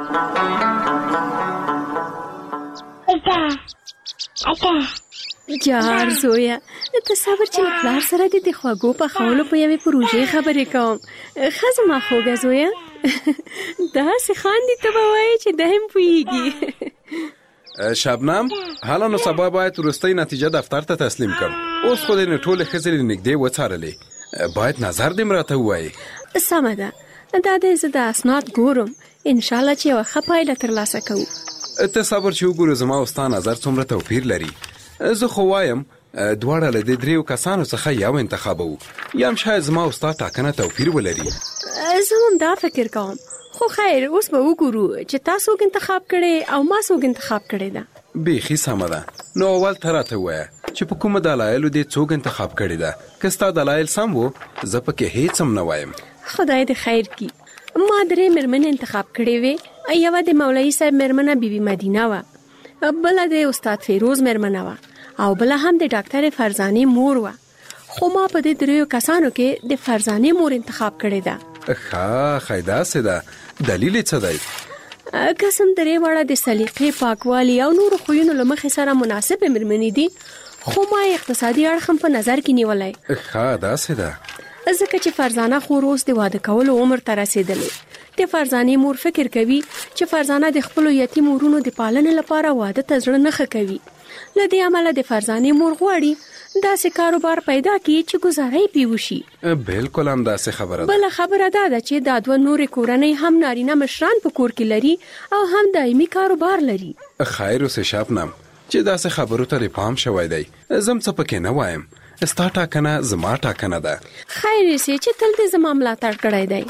جار زویا، ته صبر چې له پلار سره د خوږو پخولو په یوې پروژې خبرې کوم. ښه زما خوږه زویا، داسې خاندي ته به وایې چې ده هم پوهېږي. شبنم، حالا نو سبا باید وروستۍ نتیجه دفتر ته تسلیم کړم. اوس خو دې نو ټولې ښځې نږدې وڅارلې، باید نظر دې راته ووایې. سمه ده، دا دی زه د اسناد ګورم، انشاءالله چې یوه ښه پایله ترلاسه کوو. ته صبر چې وګورو زما او ستا نظر څومره توپیر لري. زه خو وایم دواړه له دې 3 کسانو څخه یو انتخابوو، یا هم شاید زما او ستا ټاکنه توپیر ولري. زه هم دا فکر کوم، خو خیر اوس به وګورو چې تاسو انتخاب کړی او ما څوک انتخاب کړی ده. بیخي سمه ده. نو اول ته راته ووایه چې په کومه دلایلو دې څوک انتخاب کړی ده. که ستا دلایل سم وو، زه پکې هیڅ هم نه وایم. خدای دې خیر کړي. ما 3 مېرمنې انتخاب کړې وې. یوه د مولوي صاحب مېرمنه بیبي مدینه وه، بله د استاد فیروز مېرمنه وه، او بله هم د ډاکټر فرزانې مور وه. خو ما په دې 3 کسانو کې د فرزانې مور انتخاب کړې ده. ښه داسې ده، دلیل یې څه دی؟ قسم 3 واړه د سلیقې، پاکوالي او نورو خویونو له مخې سره مناسبې مېرمنې دي، خو ما اقتصادي اړخ هم په نظر کې نیولی. ښه داسې ده، ځکه چې فرزانه خور اوس د واده کولو عمر ته رسېدلی. د فرزانې مور فکر کوي چې فرزانه د خپلو یتیم ورونو د پالنې لپاره واده ته زړه نه ښه کوي. له دې امله د فرزانې مور غواړي داسې کاروبار پیدا کړي چې ګزاره یې پې وشي. بالکل هم داسې خبره ده. بله خبره دا ده چې دا 2 نورې کورنۍ هم نارینه مشران په کور کې لري او هم دایمي کاروبار لري. خیر اوسې شبنم چې داسې خبرو ته پام شوی دی. زم څه پکې نه وایم، ستا ټاکنه زما ټاکنه ده. خیر یې چې تل دې زما ملاتړ کړی دی.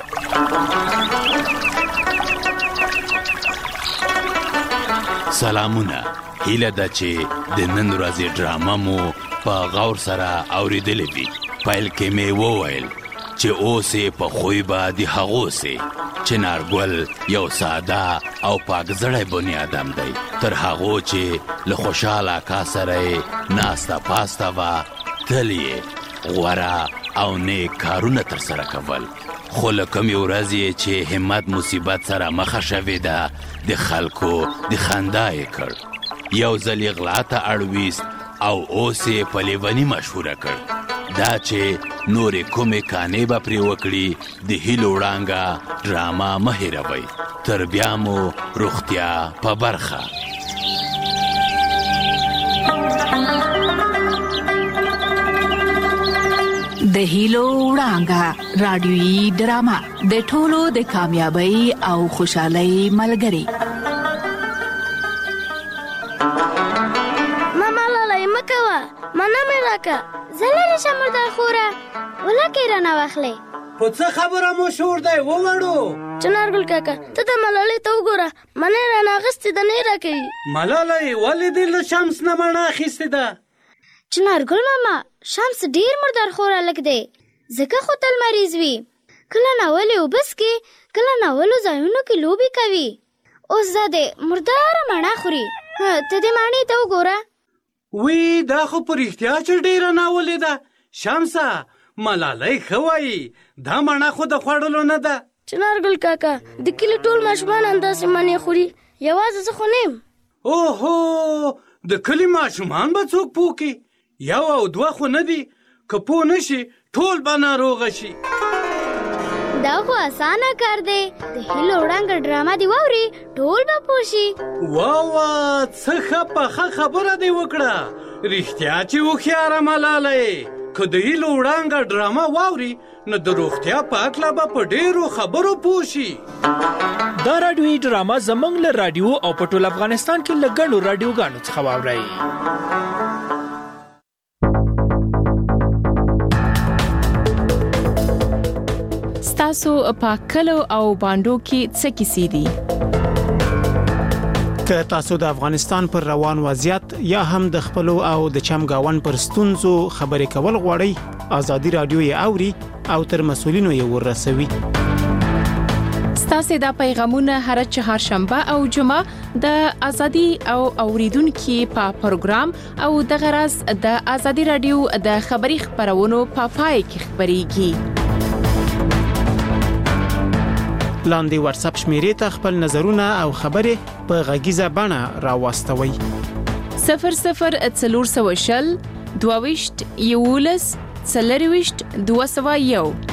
سلامونه، هیله ده چې د نن ورځې ډرامه مو په غور سره اوریدلې وي. پیل کې مې وویل چې اوس یې په خوی به د هغو سې چې نارګل یو ساده او پاکزړی بني آدم دی، تر هغو چې له خوشحاله اکا سره یې ناسته پاسته وه، تل یې غوره او نیک کارونه ترسره کول. خو له کومې ورځې چې همت مصیبت سره مخه شوې ده، د خلکو د خندا یې کړ، یو ځل یې غلا ته اړویست او اوس یې په لیوني مشهوره کړ. دا چې نورې کومې کانې به پرې وکړي، د هیلو وړانګه ډرامه مه هېروئ. تر بیا مو روغتیا په برخه. د هیلو وړانګه رادیویي ډرامه د ټولو د کامیابی او خوشحالۍ ملګری. ماما لاله مکوه، مانا مې راکه، زلری شمردار خوره ولکه رانه واخلې. په څه خبره مو شور دی ووړو؟ چنارګل کاکا ته د ملالۍ ته وګوره، منې رانه اغستې ده نه راکوي. ملالۍ ولې دې له شمس نه مڼه اخیستې ده؟ چنارګل ماما، شمس ډیر مردار خوره لک دی، ځکه خو تل مریض وي. کله ناولې اوبس کې، کله ناولو ځایونو کې لوبې کوي. اوس دا دی مرداره مڼه خوري. ته دې مڼې ته وګوره. وی دا خو په رښتیا چې ډیره ناولې ده. شمسه، ملالۍ ښه وایي، دا مڼه خو د خوړلو نه ده. چنارګل کاکا، د کلي ټول ماشومان همداسې مڼې خوري، یوازې زه خو نه یم. اوهو، د کلي ماشومان به څوک پوه کړي؟ 1 او 2 خو نه دي، که پوه نه شي ټول به ناروغه شي. دا خو اسانه کار دی د هیلو وړانګه ډراما دی واوري ټول به پوښي وا څه ښه پخه خبره دی وکړه رښتیا چې هوښیاره ملالۍ که د هیلو وړانګه ډراما واوري نو د روغتیا په هکله به په ډېرو خبرو پوه شي دا راډیوي ډراما زموږ له راډیو او په ټول افغانستان کې له ګڼو راډیوګانو څخه واورئ. ستاسو په کلو او باندو کې څه کیسې دي؟ که تاسو د افغانستان پر روان وضعیت یا هم د خپلو او د چمګاون پر ستونزو خبرې کول غواړئ، ازادي راډیو یې اوري او تر مسؤلینو یې ورسوي. ستاسو دا پیغامونه هر چهارشنبه او جمعه د ازادي او اوریدونکو په پروګرام او د غرض د ازادي راډیو د خبري خبرونو په پای کې خبريږي. لاندې واتس اپ شمیرې ته خپل نظرونه او خبرې په غږیزه بڼه راوستوي. 00 420 22 11 201